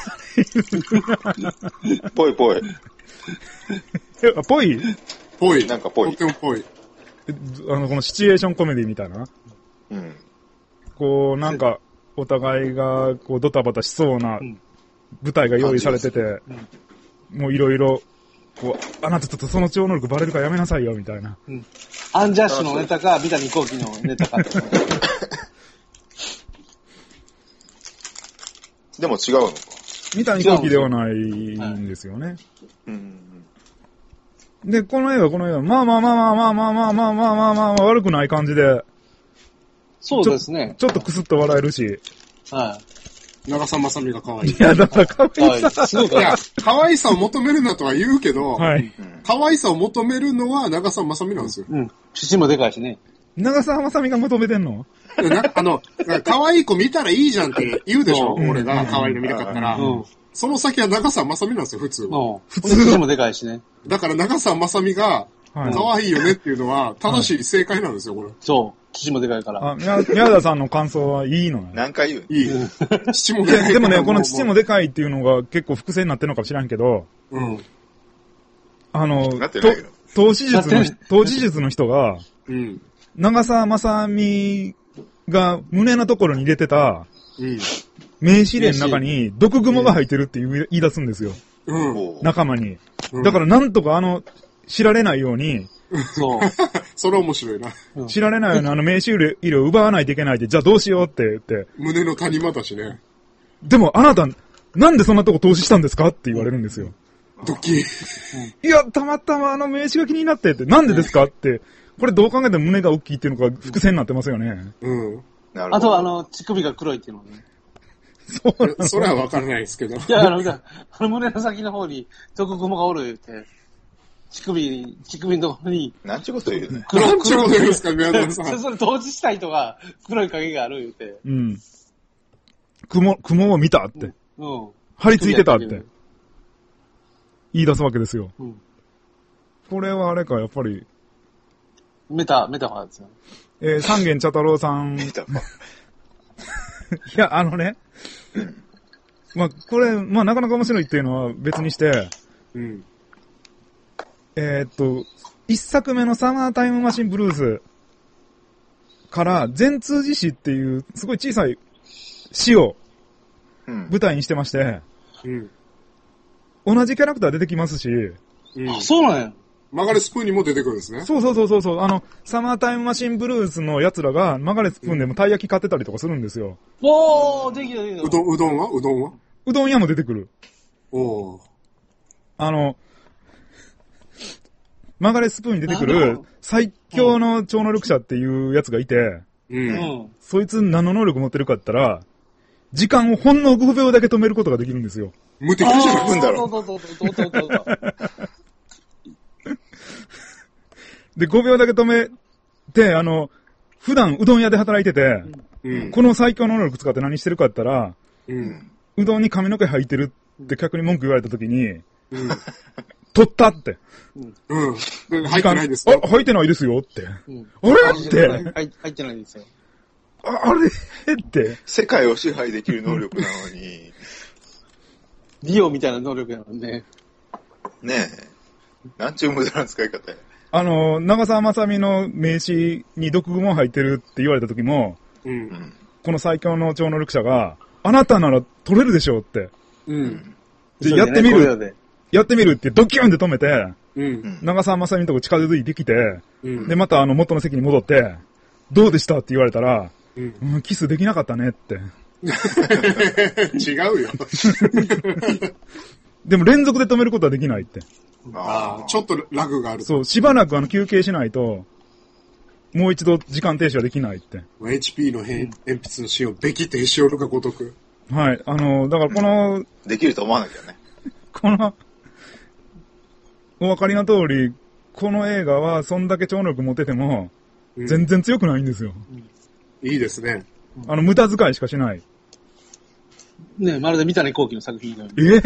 もぽいぽい。 ぽいぽい。なんかぽい。 とてもぽい。 あの、このシチュエーションコメディみたいな。 うん。 こう、なんか、お互いが、こう、ドタバタしそうな舞台が用意されてて、うん、もういろいろ、こう、あなたちょっとその超能力バレるからやめなさいよ、みたいな。 うん。アンジャッシュのネタか、三谷幸喜のネタか。 でも違うのか。 三谷幸喜ではないんですよね。はい、うんで、この映画、この映画、まあまあまあまあまあまあまあまあまあまあまあ悪くない感じで。 そうですね。 ちょっとクスッと笑えるし。 はい。 長澤まさみが可愛い。 いや、だから可愛さ。 いや、可愛さを求めるなとは言うけど、はい。可愛さを求めるのは長澤まさみなんですよ。 うん。父もでかいしね。 長澤まさみが求めてんのなあの、可愛い子見たらいいじゃんって言うでしょ、俺が可愛いの見たかったら。うん。その先は長澤まさみなんですよ、普通。 普通。父もでかいしね。 だから長澤まさみが、可愛いよねっていうのは、正しい正解なんですよ、これ。 そう。父もでかいから。 あ、宮田さんの感想はいいのね。 何回言ういい。父もでかい。 でもね、この父もでかいっていうのが結構伏線になってるのかもしれんけど、うん。あの、投資術の、投資術の人が、うん。長澤まさみが胸のところに入れてた、うん。名刺入れの中に毒蜘蛛が入ってるって言い出すんですよ。うん。仲間に。うん、だからなんとかあの、知られないように。 そう。それ面白いな。 知られないようにあの名刺入れを奪わないといけないって、じゃあどうしようって言って。 胸の谷間だしね。 でもあなた、なんでそんなとこ投資したんですかって言われるんですよ。 ドッキリ。 いや、たまたまあの名刺が気になってって、なんでですかって。これどう考えても胸が大きいっていうのが伏線になってますよね。うん。 なるほど。あとはあの、乳首が黒いっていうのね。 そうそれは分からないですけど。 いや、あの、あの胸の先の方に毒蜘蛛がおる言うて、乳首、乳首のところに。 なんちゅうこと言うね。 黒、黒いですか、宮田さん。それ投資した人が黒い影がある言うて。 うん。雲、雲を見たって。うん。張り付いてたって。言い出すわけですよ。うん。これはあれか、やっぱり。 メタ、メタファーですよ。 えー、三軒茶太郎さん。メタファー。いや、あのね。まあ、これ、まあ、なかなか面白いっていうのは別にして、うん、えー、っと、一作目のサマータイムマシンブルースから全通寺市っていうすごい小さい市を舞台にしてまして、うん、同じキャラクター出てきますし、 うん、あ、そうなんや。 マガレスプーンにも出てくるんですね。 そうそうそうそう。あの、サマータイムマシンブルースの奴らが、マガレスプーンでもたい焼き買ってたりとかするんですよ。 おー、できたできた。 うどん、うどんはうどんはうどん屋も出てくる。 おー。 あの、マガレスプーンに出てくる、最強の超能力者っていう奴がいて、うん。そいつ何の能力持ってるかって言ったら、時間をほんのごびょうだけ止めることができるんですよ。 無敵じゃんだろ。 で、ごびょうだけ止めて、あの、普段うどん屋で働いてて、うん、この最強の能力使って何してるかって言ったら、うん、うどんに髪の毛入ってるって客に文句言われた時に、うん、取ったって。 うん。入ってないですか？ あ、入ってないですよって。うん、あれって。 入ってないですよ。 あ、あれって。 世界を支配できる能力なのに。 リオみたいな能力なのね。 ねえ。なんちゅう無駄な使い方や。 あの、長澤まさみの名刺に毒蜘蛛入ってるって言われた時も、うん、この最強の超能力者が、あなたなら取れるでしょうって。うん。で、やってみる。やってみるってドキュンで止めて、うん、長澤まさみのとこ近づいてきて、うん、で、またあの元の席に戻って、どうでしたって言われたら、うんうん、キスできなかったねって。 違うよ。 でも連続で止めることはできないって。 ああ、ちょっとラグがある。 そう、しばらくあの休憩しないと、もう一度時間停止はできないって。 エイチピー の鉛筆の芯をべきってへし折るかごとく。 はい、あの、だからこの、 できると思わなきゃね。 この、お分かりの通り、この映画はそんだけ超能力持ってても、全然強くないんですよ。 うん、いいですね。 あの、無駄遣いしかしない。 ねえ、まるで三谷幸喜の作品のように。え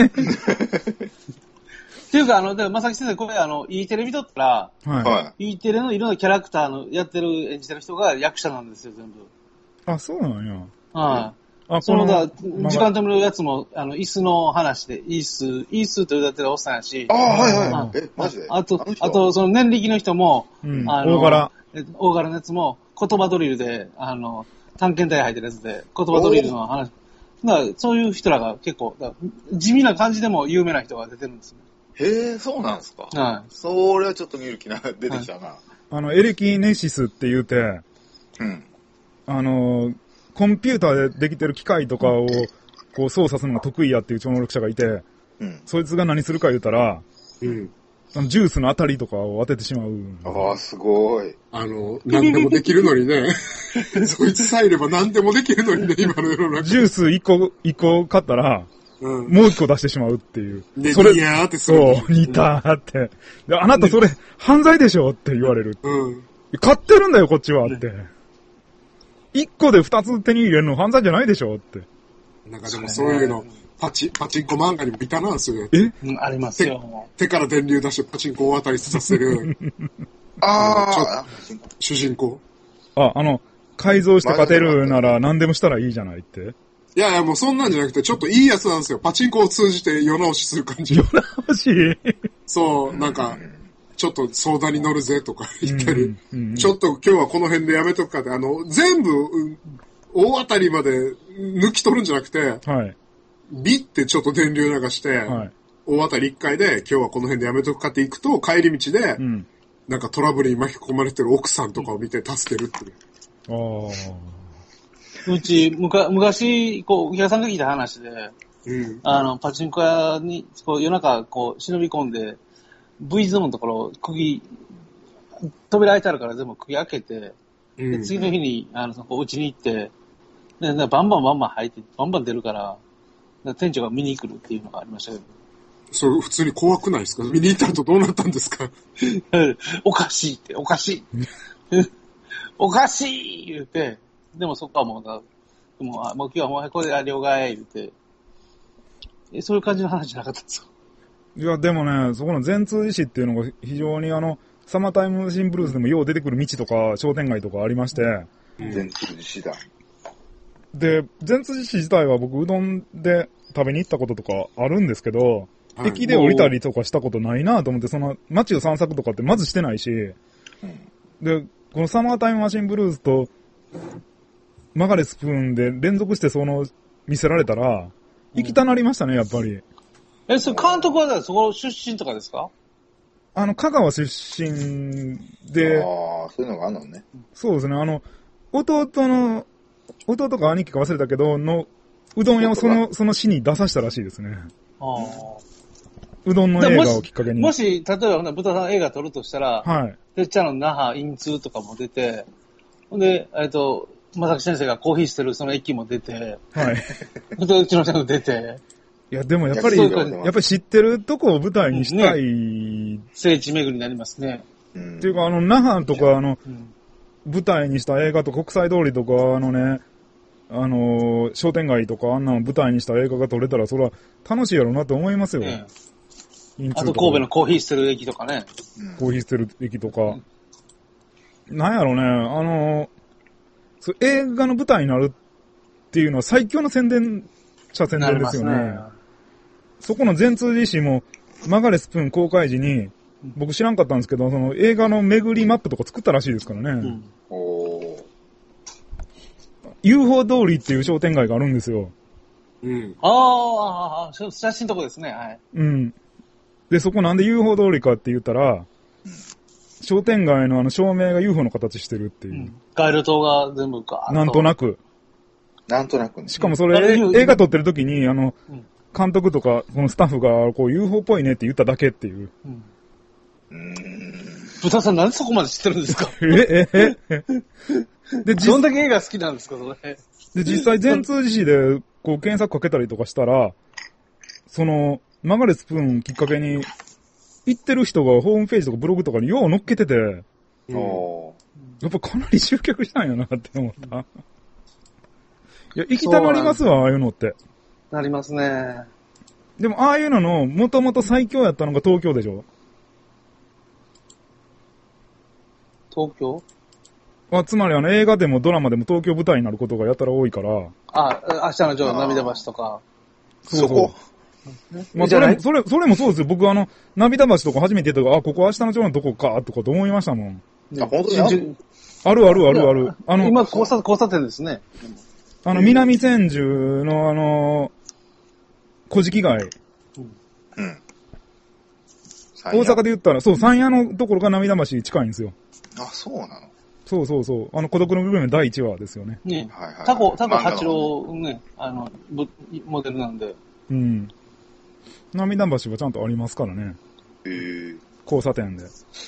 っていうか、あの、でも、まさき先生、これ、あの、E テレ見とったら、はい。E テレのいろんなキャラクターのやってる、演じてる人が役者なんですよ、全部。 あ、そうなんや。 はい。あ、その、だ、時間止めるやつも、あの、椅子の話で、イース、イースと歌ってるおっさんやし。 ああ、はいはい。え、マジであと、あと、その年力の人も、 うん、あの、大柄。 大柄のやつも、言葉ドリルで、あの、探検隊入ってるやつで、言葉ドリルの話、 だからそういう人らが結構、地味な感じでも有名な人が出てるんですね。 へえ、そうなんですか。 はい。 それはちょっと見る気な、出てきたな。はい、 あの、エレキネシスって言うて、うん。あの、コンピューターでできてる機械とかを、こう操作するのが得意やっていう超能力者がいて、うん。そいつが何するか言うたら、うん。あのジュースの当たりとかを当ててしまう。 ああ、すごい。 あの、何でもできるのにね。そいつさえいれば何でもできるのにね、今の世の中。 ジュース一個、一個買ったら、うん、もう一個出してしまうっていう。 で、それ、ニヤーってそう、似たーって。で、あなたそれ、犯罪でしょって言われる。うん。買ってるんだよ、こっちはって。一個で二つ手に入れるの犯罪じゃないでしょって。 なんかでもそういうの、パチ、パチンコ漫画にもいたな、それ。 え、うん、ありますよ。 手, 手から電流出してパチンコを当たりさせる。 ああ、 主人公。 あ、あの、改造して勝てるなら何でもしたらいいじゃないって。 いやいや、もうそんなんじゃなくて、ちょっといいやつなんですよ。パチンコを通じて世直しする感じ。 世直しそう、なんか、ちょっと相談に乗るぜとか言ったり、うんうんうん、ちょっと今日はこの辺でやめとくかって、あの、全部、大当たりまで抜き取るんじゃなくて、はい、ビッてちょっと電流流して、はい、大当たりいっかいで、今日はこの辺でやめとくかって行くと、帰り道で、うん、なんかトラブルに巻き込まれてる奥さんとかを見て助けるっていう。 あうち、むか、昔、こう、平さんが聞いた話で、うん、あの、パチンコ屋に、こう、夜中、こう、忍び込んで、V ゾーンのところ、釘、扉開いてあるから全部釘開けて、うん、で次の日に、あの、そこ、うちに行って、で、バンバンバンバン入って、バンバン出るから、店長が見に来るっていうのがありましたけど。 それ、普通に怖くないですか？見に行った後どうなったんですか？ おかしいって、おかしい。おかしい言うて、でもそこはもう、もう、もう今日はもうこれで了解言うて、え、そういう感じの話じゃなかったんですか？ いや、でもね、そこの善通寺市っていうのが非常にあの、サマータイムマシンブルースでもよう出てくる道とか商店街とかありまして。 善通寺市だ。 で、善通寺市自体は僕うどんで食べに行ったこととかあるんですけど、はい、駅で降りたりとかしたことないなと思って、その街を散策とかってまずしてないし、うん、で、このサマータイムマシンブルースとマガレスプーンで連続してその見せられたら、行きたなりましたね、やっぱり。 え、それ監督はそこ出身とかですか？ あの、香川出身で。 ああ、そういうのがあるのね。 そうですね、あの、弟の、弟か兄貴か忘れたけど、の、うどん屋をその、その市に出させたらしいですね。ああ。うどんの映画をきっかけに。 もし、もし例えば、豚さん映画撮るとしたら、はい。てっちゃんの那覇、陰通とかも出て、ほんで、えっと、まさき先生がコーヒーしてるその駅も出て、はい。うちの人も出て。 いや、でもやっぱり、やっぱり知ってるとこを舞台にしたい。ね、 聖地巡りになりますね。 うん、っていうか、あの、那覇とか、あの、うん、舞台にした映画と国際通りとか、あのね、あのー、商店街とかあんなの舞台にした映画が撮れたら、それは楽しいやろうなと思いますよ。ね、 あと神戸のコーヒー捨てる駅とかね。 コーヒー捨てる駅とか。うん、なんやろうね、あのー、そう映画の舞台になるっていうのは最強の宣伝者宣伝ですよね。ねそこの善通寺市もマガレスプーン公開時に、僕知らんかったんですけど、その映画の巡りマップとか作ったらしいですからね。うん、お ユーフォー 通りっていう商店街があるんですよ。 うん。ああ、写真のとこですね。はい。 うん。で、そこなんで ユーフォー 通りかって言ったら、うん、商店街のあの照明が ユーフォー の形してるっていう。うん、 街路灯が全部か。 なんとなく。 なんとなくね。 しかもそれ、映画撮ってる時に、あの、うん、監督とか、このスタッフが、こう ユーフォー っぽいねって言っただけっていう。うんうーん。豚さんなんでそこまで知ってるんですか？ え、え、え、 で、どんだけ映画好きなんですか、それ。 で、実際全通寺市で、こう検索かけたりとかしたら、その、マガレスプーンきっかけに、行ってる人がホームページとかブログとかによう載っけてて、うん、やっぱかなり集客したんやなって思った。いや、行きたなりますわ、ああいうのって。 なりますね。 でも、ああいうのの、もともと最強やったのが東京でしょ？ 東京？ あ、つまりあの映画でもドラマでも東京舞台になることがやたら多いから。 あ、明日のジョーの涙橋とか。 そうそう。そこまあ、それも、それ、それもそうですよ。僕あの、涙橋とか初めて言ったから、あ、ここ明日のジョーのとこか、とかと思いましたもん。 あ、本当にあるあるあるある。あの、 今交差、交差点ですね。 あの、南千住のあの、小敷街。うん。大阪で言ったら、そう、山谷のところが涙橋近いんですよ。 あ、そうなの？ そうそうそう。あの、孤独のグルメだいいちわですよね。 ね、はいはい。タコ、タコ八郎ね、あの、モデルなんで。 うん。涙橋はちゃんとありますからね。 へぇ。 交差点で。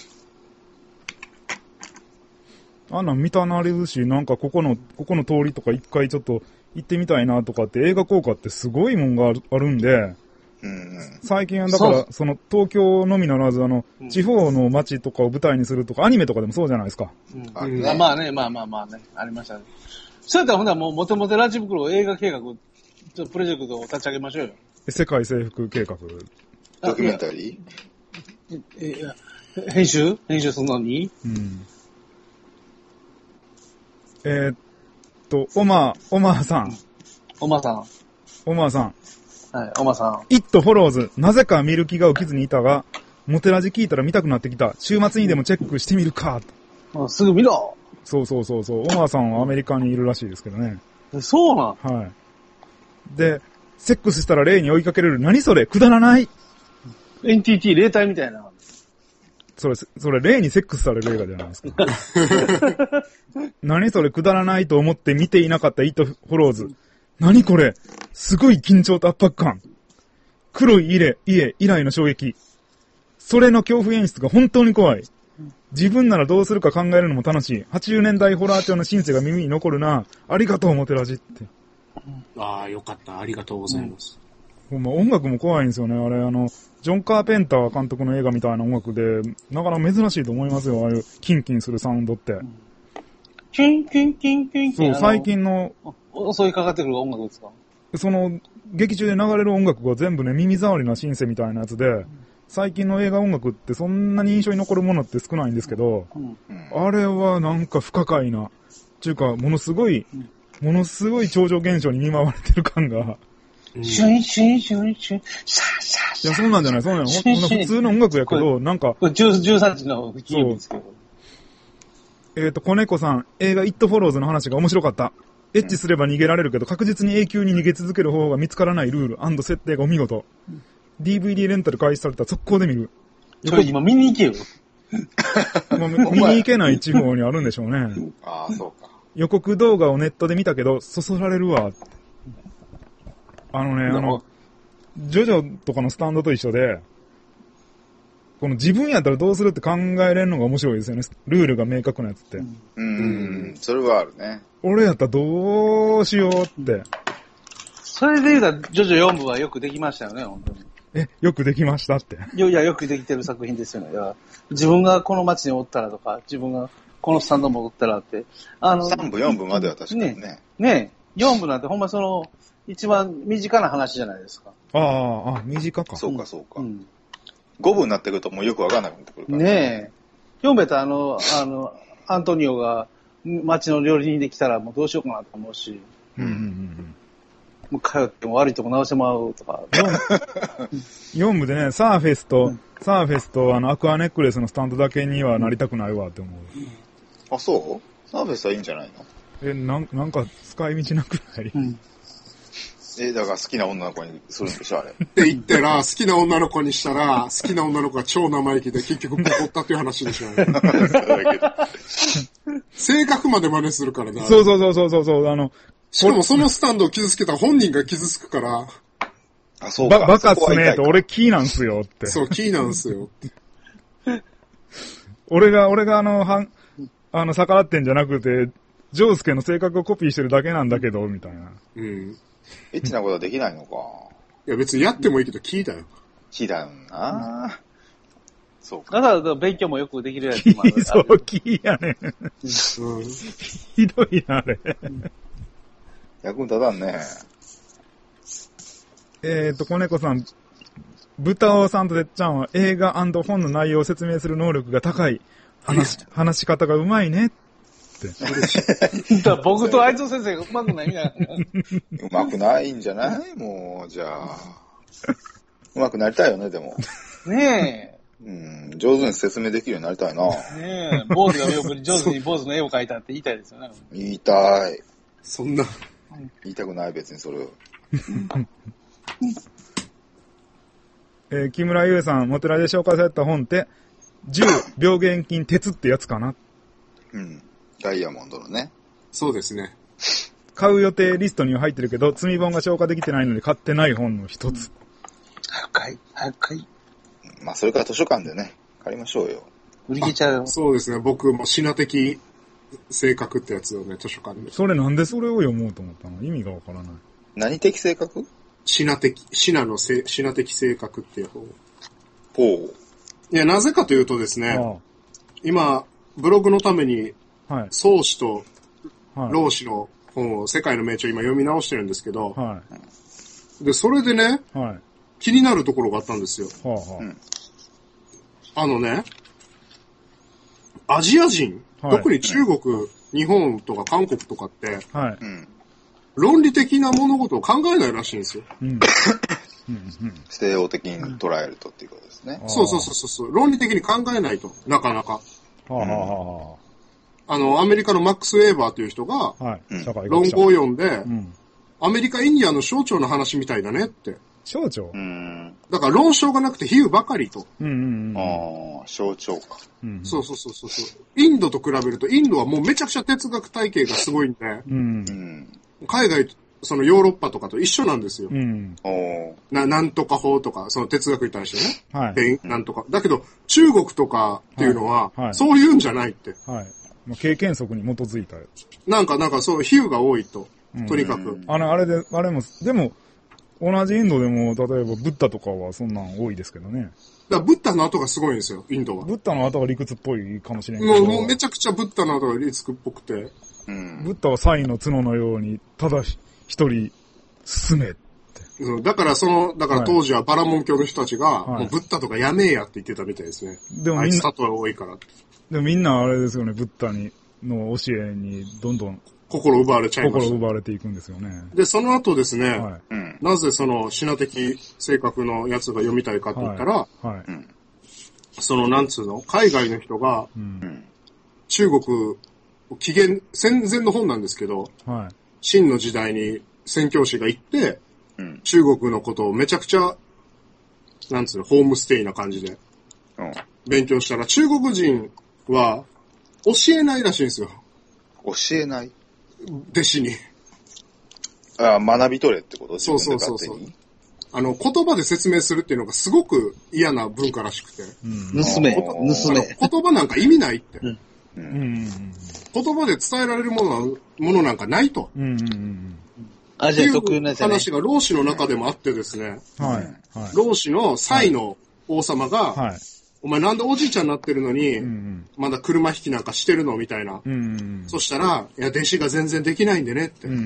あんなん見たなれるし、なんかここの、ここの通りとか一回ちょっと行ってみたいなとかって映画効果ってすごいもんがある、あるんで、うんうん、最近はだから、その東京のみならず、あの、うん、地方の街とかを舞台にするとか、アニメとかでもそうじゃないですか。 うん、あね、まあね、まあまあまあね、ありましたね。そうやったらほんならもう、もともとラジ袋映画計画、ちょっとプロジェクトを立ち上げましょうよ。 世界征服計画。 ドキュメンタリーえ、いや、編集編集するのにうん。 えー、っと、オマ、オマーさん。 オマさん。 オマーさん。 はい、オマさん。 イットフォローズ。なぜか見る気が起きずにいたが、モテラジ聞いたら見たくなってきた。週末にでもチェックしてみるか。 あ、すぐ見ろ。 そうそうそうそう。オマーさんはアメリカにいるらしいですけどね。 そうなん？ はい。で、セックスしたら霊に追いかけれる。何それ？くだらない。 エヌティーティー 霊体みたいな。 それ、それ、霊にセックスされる映画じゃないですか。何それ、くだらないと思って見ていなかったイットフォローズ。何これ、すごい緊張と圧迫感。黒い家、家、以来の衝撃。それの恐怖演出が本当に怖い。自分ならどうするか考えるのも楽しい。はちじゅうねんだいホラー調のシンセが耳に残るな。ありがとう、モテラジって。 ああ、よかった。ありがとうございます。 ほんま、音楽も怖いんですよね。あれ、あの、ジョン・カーペンター監督の映画みたいな音楽で、なかなか珍しいと思いますよ。ああいうキンキンするサウンドって。 キンキンキンキンキン。 そう、最近の。 襲いかかってくる音楽ですか？ その、劇中で流れる音楽が全部ね、耳障りなシンセみたいなやつで、うん、最近の映画音楽ってそんなに印象に残るものって少ないんですけど、うんうん、あれはなんか不可解な、っていうか、ものすごい、うん、ものすごい超常現象に見舞われてる感が、 シュンシュンシュンシュン、シャーシャーシャー。 いや、そうなんじゃない、そうなの。普通の音楽やけど、なんか。 これじゅうさんじのキーですけど。 えっと、子猫さん、映画イットフォローズの話が面白かった。エッチすれば逃げられるけど、確実に永久に逃げ続ける方法が見つからないルール&設定がお見事。うん、ディーブイディー レンタル開始されたら速攻で見る。 ちょ、今見に行けよ。 まあ、見に行けない地方にあるんでしょうね。 ああ、そうか。 予告動画をネットで見たけど、そそられるわ。あのね、あの、ジョジョとかのスタンドと一緒で、この自分やったらどうするって考えれるのが面白いですよね。ルールが明確なやつって。 うん、うんそれはあるね。 俺やったらどうしようって。 それで言うたら、ジョジョよん部はよくできましたよね、本当に。 え、よくできましたって。 いやいや、よくできてる作品ですよね。いや、自分がこの街におったらとか、自分がこのスタンドもおったらって。 あの、さん部、よん部までは確かにね。 ね、ねよん部なんてほんまその、一番身近な話じゃないですか。 ああ、あ短か。 そうか、そうか。うん、ご部になってくるともうよくわからなくなってくるから。 ねえ。よん部やったらあの、あの、アントニオが街の料理人できたらもうどうしようかなと思うし。うんうんうん。もう通っても悪いとこ直してもらうとか。 よん部でね、サーフェスと、うん、サーフェスとあのアクアネックレスのスタンドだけにはなりたくないわって思う。うん、 あ、そうサーフェスはいいんじゃないのえ、なん、なんか使い道なくない、うんえ、だから好きな女の子にするんでしょあれ。 って言ったら、好きな女の子にしたら、好きな女の子が超生意気で結局ボコったっていう話でしょ。性格まで真似するからね。 そうそうそうそうそう。あの、 しかもそのスタンドを傷つけた本人が傷つくから。 あ、そうか。 バカっすねと、俺キーなんすよって。 そう、キーなんすよって。 俺が、俺があの、はん、あの、逆らってんじゃなくて、ジョウスケの性格をコピーしてるだけなんだけど、みたいな。 うん。エッチなことはできないのか。 いや別にやってもいいけどキーだよ。 キーだよな、うん、そうか。だから勉強もよくできるやつもある。そう、キーやね、うん。ひどいな、あれ。 役に立たんね。 えーと、子猫さん、豚尾さんとてっちゃんは映画&本の内容を説明する能力が高い。話、話し方がうまいね。 僕とあいつ先生がうまくないみたいな。 うまくないんじゃないもう、じゃあ。うまくなりたいよね、でも。 ねえ。うん、上手に説明できるようになりたいな。 ねえ、坊主がよく上手に坊主の絵を描いたって言いたいですよね。 言いたい。 そんな、 言いたくない別にそれを。 えー、木村優さん、モテラで紹介された本って、じゅう病原菌鉄ってやつかな？ うん。ダイヤモンドのね。 そうですね。 買う予定リストには入ってるけど、積み本が消化できてないので買ってない本の一つ。 早く買い、早く買い。 まあ、それから図書館でね、借りましょうよ。 売り切れちゃうよ。 そうですね。僕もシナ的性格ってやつをね、図書館で。 それなんでそれを読もうと思ったの？意味がわからない。 何的性格？ シナ的、シナのせ、シナ的性格っていう方。 ほう。 いや、なぜかというとですね、ああ今、ブログのために、はい、宗師と老子の本を、世界の名著を今読み直してるんですけど、はい、で、それでね、はい、気になるところがあったんですよ。はあはあ、あのね、アジア人、はい、特に中国、はい、日本とか韓国とかって、はい、論理的な物事を考えないらしいんですよ。うん西洋的に捉えるとっていうことですね。 そうそうそうそう。論理的に考えないと、なかなか。はあはあ、あの、アメリカのマックス・ウェーバーという人が、はい、論語を読んで、うん、アメリカ・インディアンの省庁の話みたいだねって。 省庁？ うん。だから論証がなくて比喩ばかりと。 うんうんうん、ああ、省庁か、 うんうん。そうそうそうそう。インドと比べると、インドはもうめちゃくちゃ哲学体系がすごいんで、うん、海外そのヨーロッパとかと一緒なんですよ。うん、な, なんとか法とか、その哲学に対してね。はい。なんとか。だけど、中国とかっていうのは、はいはい、そういうんじゃないって。はい。 まあ、経験則に基づいた。 なんか、なんかそう、比喩が多いと。うん、とにかく。 あの、あれで、あれも、でも、同じインドでも、例えば、ブッダとかはそんなん多いですけどね。 だからブッダの後がすごいんですよ、インドは。 ブッダの後が理屈っぽいかもしれないけど。もう、もうめちゃくちゃブッダの後が理屈っぽくて。 うん、ブッダはサイの角のように、ただ一人、進めって。 だからその、だから当時はバラモン教の人たちが、はい、もうブッダとかやめえやって言ってたみたいですね。でもみんな、あいつ例え多いからって。 でもみんなあれですよね、ブッダに、の教えにどんどん心奪われちゃいました。 心奪われていくんですよね。 で、その後ですね、はい、なぜそのシナ的性格のやつが読みたいかって言ったら、はいはい、そのなんつうの、海外の人が、うん、中国、紀元、戦前の本なんですけど、はい、秦の時代に宣教師が行って、うん、中国のことをめちゃくちゃ、なんつうの、ホームステイな感じで、勉強したら、中国人は教えないらしいんですよ。 教えない？ 弟子に。 ああ、学び取れってこと？ そうそうそうそう。あの、言葉で説明するっていうのがすごく嫌な文化らしくて。 うん、盗め、盗め。 言葉なんか意味ないって。うんうん、言葉で伝えられるものは、ものなんかないと。うんうんうん、 アジア特有なやつね。 話が老子の中でもあってですね。はい。はい、老子の蔡の王様が、はい、お前なんでおじいちゃんになってるのに、うんうん、まだ車引きなんかしてるのみたいな。うんうん、そしたら、いや、弟子が全然できないんでねって。うんうん、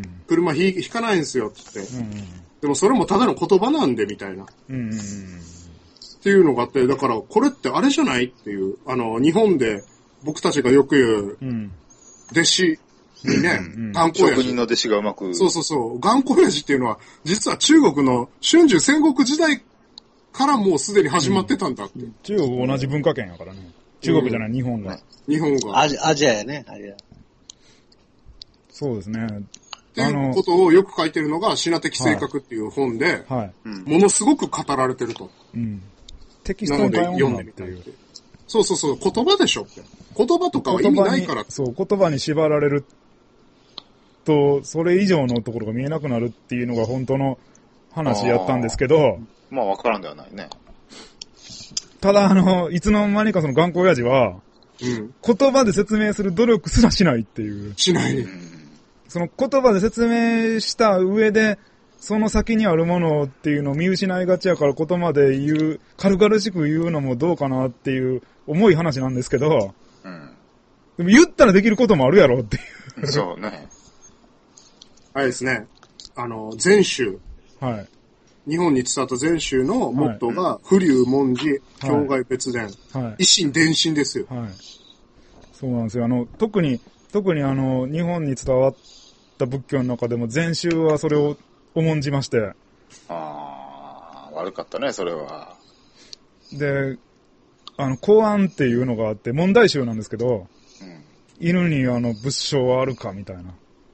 車引引かないんですよって言って、うんうん。でもそれもただの言葉なんでみたいな。うんうんうん、っていうのがあって、だからこれってあれじゃないっていう、あの、日本で僕たちがよく言う、うん、弟子にね、頑固親父。 職人の弟子がうまく。 そうそうそう。頑固親父っていうのは、実は中国の春秋戦国時代からもうすでに始まってたんだって。うん、 中国同じ文化圏やからね。中国じゃない、うん、日本が。 日本が。 アジア、アジアやね、アジア。 そうですね。 っていうことをよく書いてるのが、シナ的性格っていう本で、はいはい、ものすごく語られてると。うん、 テキストに読んでみたい。 そうそうそう、言葉でしょって。言葉とかは意味ないから。 そう、言葉に縛られると、それ以上のところが見えなくなるっていうのが本当の話やったんですけど。 まあ、わからんではないね。 ただ、あの、いつの間にかその頑固親父は、うん、言葉で説明する努力すらしないっていう。 しない。うん、 その言葉で説明した上で、その先にあるものっていうのを見失いがちやから言葉で言う、軽々しく言うのもどうかなっていう重い話なんですけど、うん、でも言ったらできることもあるやろっていう。 そうね。 あれですね。あの、禅宗。はい。日本に伝わった禅宗のモットーが、はい、不流文字、境外別伝、はい、一心伝心ですよ。はい。 そうなんですよ。あの、特に、特にあの、日本に伝わった仏教の中でも禅宗はそれを重んじまして。 ああ、悪かったね、それは。 で、あの、公安っていうのがあって、問題集なんですけど、うん、犬にあの、仏性はあるかみたいな。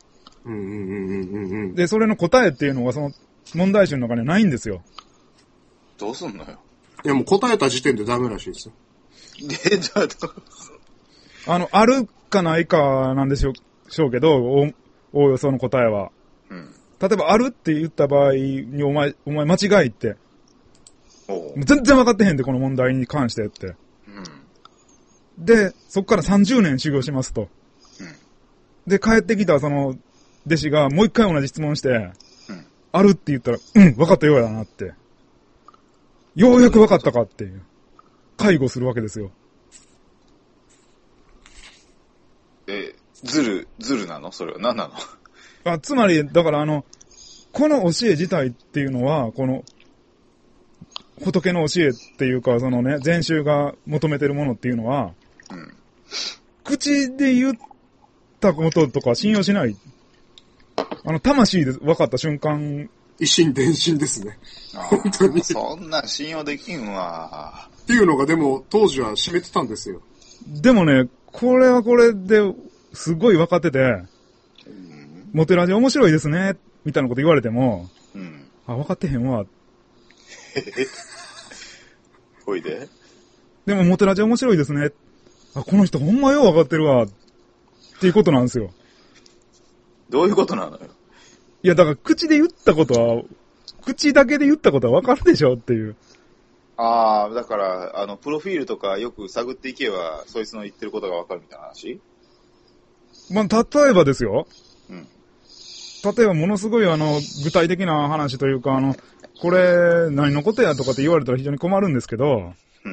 うんうんうんうんうん。 で、それの答えっていうのがその問題集の中にはないんですよ。 どうすんのよ。 いやもう答えた時点でダメらしいですよ。 で、じゃあどうすんの？ あの、あるかないかなんでしょう、しょうけど、お、おおよその答えは。うん。例えば、あるって言った場合に、お前、お前間違いって。お全然分かってへんで、この問題に関してって。うん。で、そこからさんじゅうねん修行しますと。うん。で、帰ってきたその、弟子がもう一回同じ質問して、うん。あるって言ったら、うん、分かったようだなって。ようやく分かったかっていう。介護するわけですよ。 え、ずる、ずるなの？それは何なの？ あ、つまり、だからあの、この教え自体っていうのは、この、仏の教えっていうか、そのね、禅宗が求めてるものっていうのは、うん、口で言ったこととか信用しない。あの、魂で分かった瞬間。 一心伝心ですね。本当に。 そんな信用できんわ。 っていうのがでも、当時は占めてたんですよ。 でもね、これはこれですごい分かってて、うん、モテラジ面白いですね、みたいなこと言われても、うん、あ、分かってへんわ。 ほいででもモテラジ面白いですね。あ、この人ほんまよう分かってるわ。っていうことなんですよ。 どういうことなのよ。 いや、だから口で言ったことは、口だけで言ったことは分かるでしょっていう。 ああ、だから、あの、プロフィールとかよく探っていけば、そいつの言ってることが分かるみたいな話？ まあ、例えばですよ。うん。例えば、ものすごいあの、具体的な話というか、あの、これ、何のことやとかって言われたら非常に困るんですけど、うん。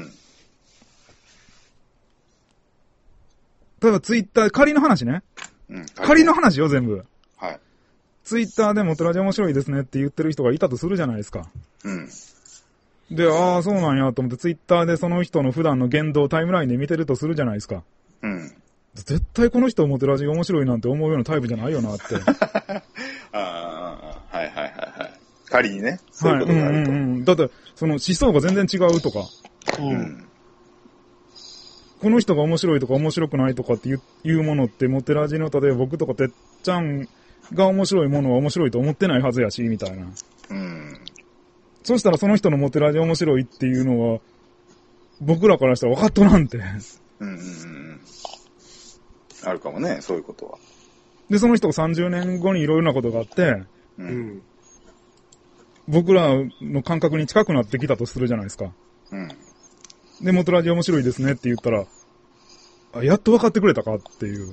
例えば、ツイッター、仮の話ね。うん。仮の話よ、全部。はい。ツイッターでモテラジ面白いですねって言ってる人がいたとするじゃないですか。うん。で、ああ、そうなんやと思って、ツイッターでその人の普段の言動をタイムラインで見てるとするじゃないですか。うん。絶対この人モテラジが面白いなんて思うようなタイプじゃないよなって。 ああ、はいはいはいはい。仮にね。そういうことがあると。はい、うんうんうん。 だって、その思想が全然違うとか。うん。この人が面白いとか面白くないとかっていう、いうものって、モテラジの、例えば僕とかてっちゃんが面白いものは面白いと思ってないはずやし、みたいな。うん。そしたらその人のモテラジ面白いっていうのは、僕らからしたら分かっとらんて。うんうんうん。 あるかもね、そういうことは。 で、その人がさんじゅうねんごにいろいろなことがあって、うん、僕らの感覚に近くなってきたとするじゃないですか。うん。で、モテラジ面白いですねって言ったら、あ、やっと分かってくれたかっていう。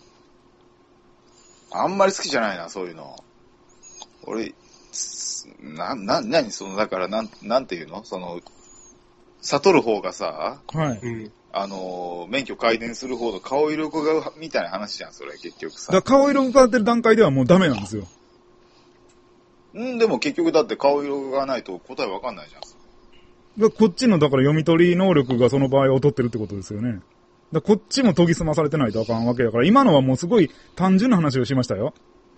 あんまり好きじゃないな、そういうの。俺、な、な、なにその、だからなん、なんていうのその、悟る方がさ、はい。あの、免許改伝する方の顔色が、みたいな話じゃん、それ、結局さ。 だから顔色が変わってる段階ではもうダメなんですよ。 んでも結局だって顔色がないと答えわかんないじゃん。 だこっちの、だから読み取り能力がその場合劣ってるってことですよね。だこっちも研ぎ澄まされてないとあかんわけだから、今のはもうすごい単純な話をしましたよ。うん。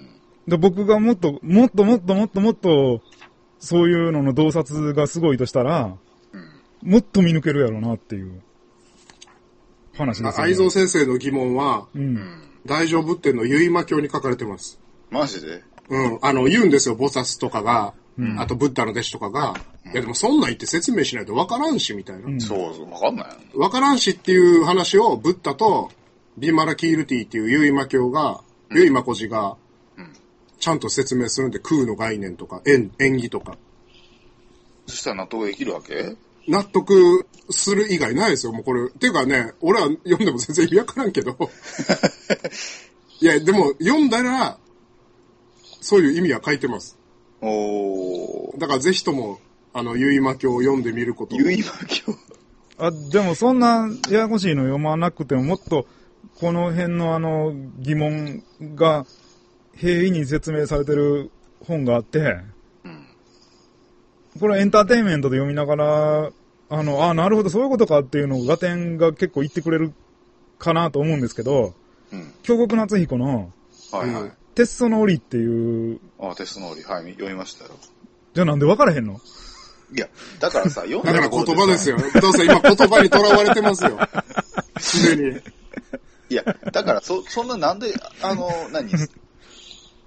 で僕がもっと、もっともっともっともっと、そういうのの洞察がすごいとしたら、うん、もっと見抜けるやろうなっていう話ですよね。 愛蔵先生の疑問は、うん、大乗仏典の結馬経に書かれてます。 マジで？ うん。あの、言うんですよ、菩薩とかが、うん、あとブッダの弟子とかが、うん、いやでもそんなん言って説明しないと分からんし、みたいな。うん、 そうそう、分かんない。 分からんしっていう話を、ブッダとビマラキールティっていう結馬経が、うん、結馬古事が、ちゃんと説明するんで、空の概念とか、縁、縁起とか。 そしたら納得できるわけ？ 納得する以外ないですよ、もうこれ。ていうかね、俺は読んでも全然意味わからんけど。いや、でも、読んだら、そういう意味は書いてます。おー。だからぜひとも、あの、結馬経を読んでみることを。 結馬経あ、でもそんな、ややこしいの読まなくても、もっと、この辺のあの、疑問が、平易に説明されてる本があって、うん、これはエンターテインメントで読みながら、あの、あ、なるほど、そういうことかっていうのをガテンが結構言ってくれるかなと思うんですけど、うん、京極夏彦の、はいはい。テッソの檻っていう。 あ、テッソの檻、はい、読みましたよ。 じゃあなんで分からへんの？ いや、だからさ、読んだから言葉ですよ。どうせ今言葉にとらわれてますよ。すでに。 いや、だからそ、そんななんで、あの、何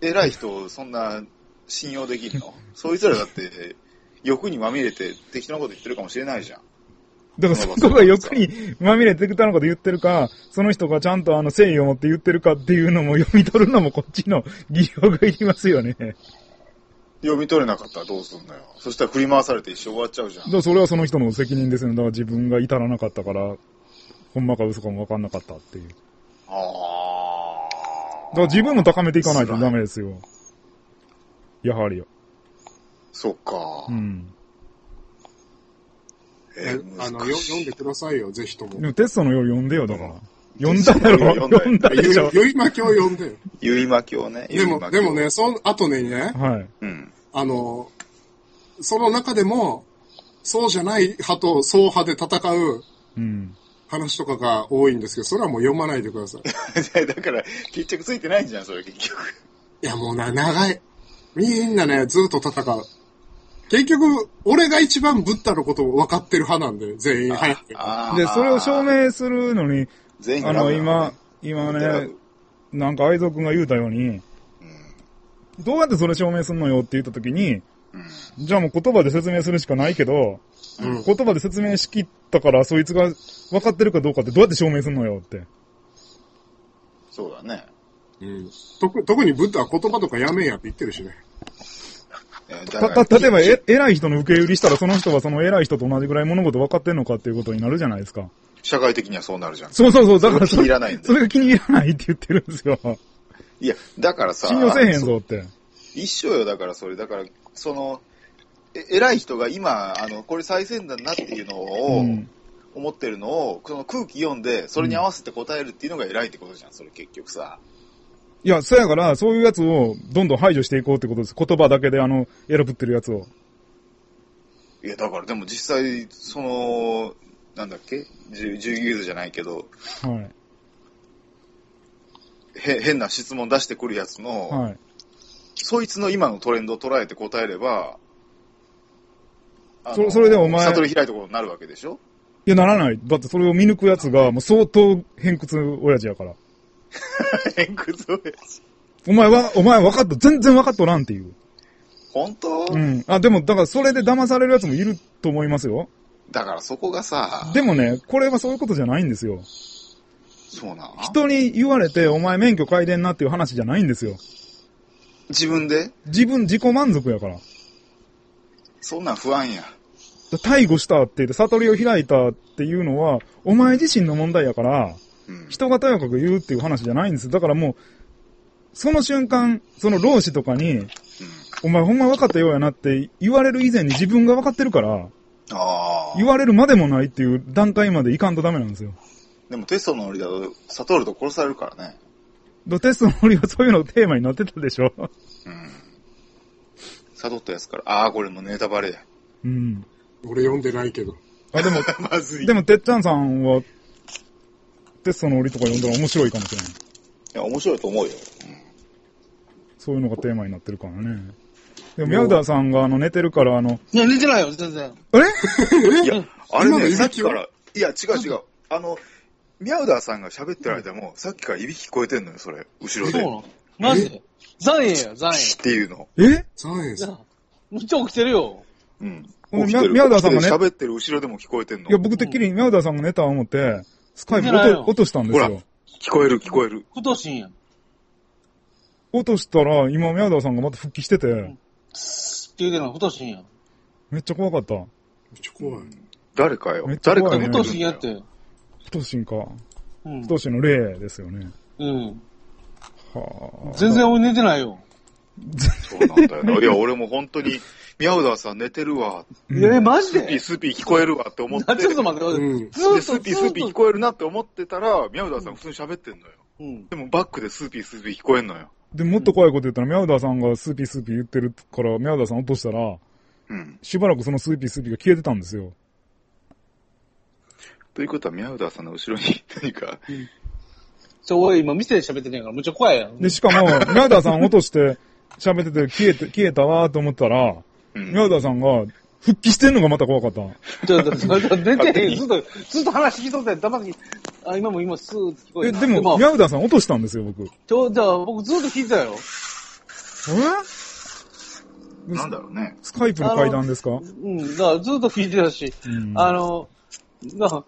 偉い人をそんな信用できるの？そいつらだって、欲にまみれて適当なこと言ってるかもしれないじゃん。 だからそこが欲にまみれて適当なこと言ってるか、その人がちゃんとあの誠意を持って言ってるかっていうのも読み取るのもこっちの技量がいりますよね。 読み取れなかったらどうすんのよ。そしたら振り回されて一生終わっちゃうじゃん。 だからそれはその人の責任ですよね。だから自分が至らなかったから、ほんまか嘘かも分かんなかったっていう。 ああ。 だから自分も高めていかないとダメですよ。やはりよ。 そっか。 うん。 えー、あの、読んでくださいよ、ぜひとも。 でもテストの夜読んでよ、だから。読んだやろ読んだでしょ。 ゆいまきょう読んでよ。 ゆいまきょうね。 でも、でもね、その後ね、 はい。 うん。 あの、その中でも、そうじゃない派と総派で戦う、うん。話とかが多いんですけど、それはもう読まないでください。 だから、決着ついてないんじゃん、それ結局。 いや、もうな、長い。みんなね、ずっと戦う。結局、俺が一番ブッダのことを分かってる派なんで、全員早く。 で、それを証明するのに、あの、今、今ね、なんか愛蔵くんが言うたように、うん、どうやってそれ証明すんのよって言ったときに、うん、じゃあもう言葉で説明するしかないけど、うん、言葉で説明しきったからそいつが分かってるかどうかってどうやって証明すんのよって。 そうだね。 うん。特、特にブッダは言葉とかやめんやって言ってるしね。 た、た、例えば、え、偉い人の受け売りしたら、その人はその偉い人と同じぐらい物事分かってんのかっていうことになるじゃないですか。 社会的にはそうなるじゃん。 そうそうそう、だからそれ気に入らないんだ。 それが気に入らないって言ってるんですよ。 いや、だからさ。 信用せえへんぞって。 一緒よ、だからそれ。だから、その、え、偉い人が今、あの、これ最先端だっていうのを、うん、思ってるのを、その空気読んで、それに合わせて答えるっていうのが偉いってことじゃん、それ結局さ。 いや、そやから、そういうやつをどんどん排除していこうってことです。言葉だけであの、選ぶってるやつを。 いや、だからでも実際、その、なんだっけジューギルズじゃないけど、はい。へ、変な質問出してくるやつの、はい。そいつの今のトレンドを捉えて答えれば、 そ、それでお前。 悟り開いたことになるわけでしょ？ いや、ならない。だってそれを見抜くやつが、もう相当偏屈親父やから。 偏屈親父。 お前は、お前分かった。全然分かっとらんっていう。 本当？ うん。あ、でも、だからそれで騙されるやつもいると思いますよ。 だからそこがさ。 でもね、これはそういうことじゃないんですよ。 そうなの？ 人に言われて、お前免許改伝なっていう話じゃないんですよ。 自分で？ 自分、自己満足やから。 そんなん不安や。 逮捕したって言って、悟りを開いたっていうのは、お前自身の問題やから、うん、人がとやかく言うっていう話じゃないんです。だからもう、その瞬間、その老子とかに、うん、お前ほんま分かったようやなって言われる以前に自分が分かってるから、 あ言われるまでもないっていう段階までいかんとダメなんですよ。 でもテストのノリだと、悟ると殺されるからね。 テストのノリはそういうのテーマになってたでしょ。うん。 悟ったやつから、ああ、これもネタバレや。 うん。 俺読んでないけど。 あ、でも、まずい。でも、てっちゃんさんは、テストのノリとか読んだら面白いかもしれない。いや、面白いと思うよ。うん、 そういうのがテーマになってるからね。でも、ミャウダーさんが、あの、寝てるから、あの。 いや、寝てないよ、全然。 あれいや、あれね、さっきから、いや、違う違う。あの、ミャウダーさんが喋ってる間も、さっきからいびき聞こえてんのよ、それ。後ろで。 そうなの？マジで？残影や、残影。 っていうの。 え？ 残影さん。 めっちゃ起きてるよ。 うん。 起きてる。ミャウダーさんがね。 喋ってる後ろでも聞こえてんの。 いや、僕てっきりミャウダーさんが寝た思って、スカイプ落と、落としたんですよ。ほら、 聞こえる、聞こえる。 ふとしんやん。 落としたら、今ミャウダーさんがまた復帰してて。うん、 スって言うてるのふとしんやん。 めっちゃ怖かった。めっちゃ怖い。 誰かよ。 めっちゃ怖い、 ね。 ふとしんやって。 ふとしんか。うん。ふとしんの霊ですよね。 うん。 はあ。全然俺寝てないよ。 そうなんだよな。いや、俺も本当に、ミャウダーさん寝てるわ。 えー、マジでスーピースーピー聞こえるわって思って。 ちょっと待って、うん、 ずっとスーピースーピー聞こえるなって思ってたら、ミャウダーさん普通に喋ってんのよ。うん。でもバックでスーピースーピー聞こえんのよ。 で、もっと怖いこと言ったら、ミャウダーさんがスーピースーピー言ってるから、ミャウダーさん落としたら、うん。しばらくそのスーピースーピーが消えてたんですよ。 ということは、ミャウダーさんの後ろに何か、うん。 そう、俺今店で喋ってんやから、むっちゃ怖いやん。 で、しかも、ミャウダーさん落として、喋ってて消えて、消えたわーと思ったら、うん、ミャウダーさんが復帰してんのがまた怖かった。 ちょっと、ちょっと、出てへん。ずっと、ずっと話聞いとったやん。黙って、あ、今も今スーッと聞こえた。え、でも、ミャウダーさん落としたんですよ、僕。 ちょ、じゃあ僕ずっと聞いてたよ。 えなんだろうね。 スカイプの階段ですか？ うん、だからずっと聞いてたし、うん、あの、だから、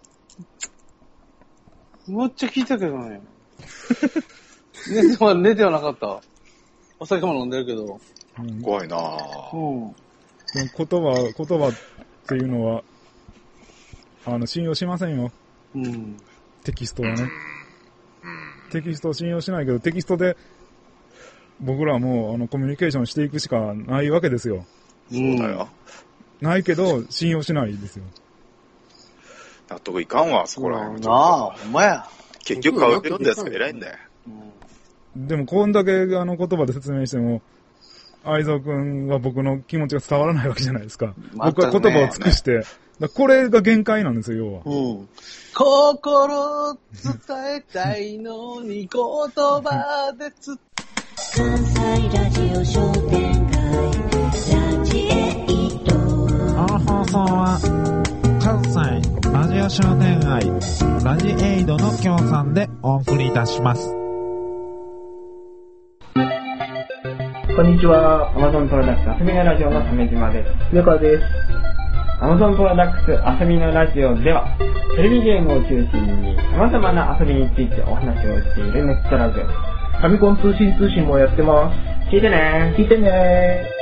むっちゃ聞いたけどね。寝ては、寝てはなかった。お酒も飲んでるけど。 うん、怖いなぁ。うん。 言葉、言葉っていうのは、あの、信用しませんよ。うん。テキストはね。うん、テキストを信用しないけど、テキストで、僕らはもう、あの、コミュニケーションしていくしかないわけですよ。 そうだよ。 ないけど、信用しないですよ。 納得いかんわ、そこら辺。 なあ、ほんまや。 結局、顔ってるんだやつが偉いんだよ。 うん、でも、こんだけ、あの、言葉で説明しても、愛蔵くんは僕の気持ちが伝わらないわけじゃないですか。ま、僕は言葉を尽くして、だこれが限界なんですよ、要は。 うん。心伝えたいのに言葉でつ関西ラジオ商店街ラジエイト。 この放送は関西ラジオ商店街ラジエイドの協賛でお送りいたします。 こんにちは。Amazon プロダクツ遊びのラジオの鮫島です。 ぬかです。 Amazon プロダクツ遊びのラジオでは、テレビゲームを中心に様々な遊びについてお話をしているネットラジオ。 ファミコン通信通信もやってます。 聞いてね聞いてね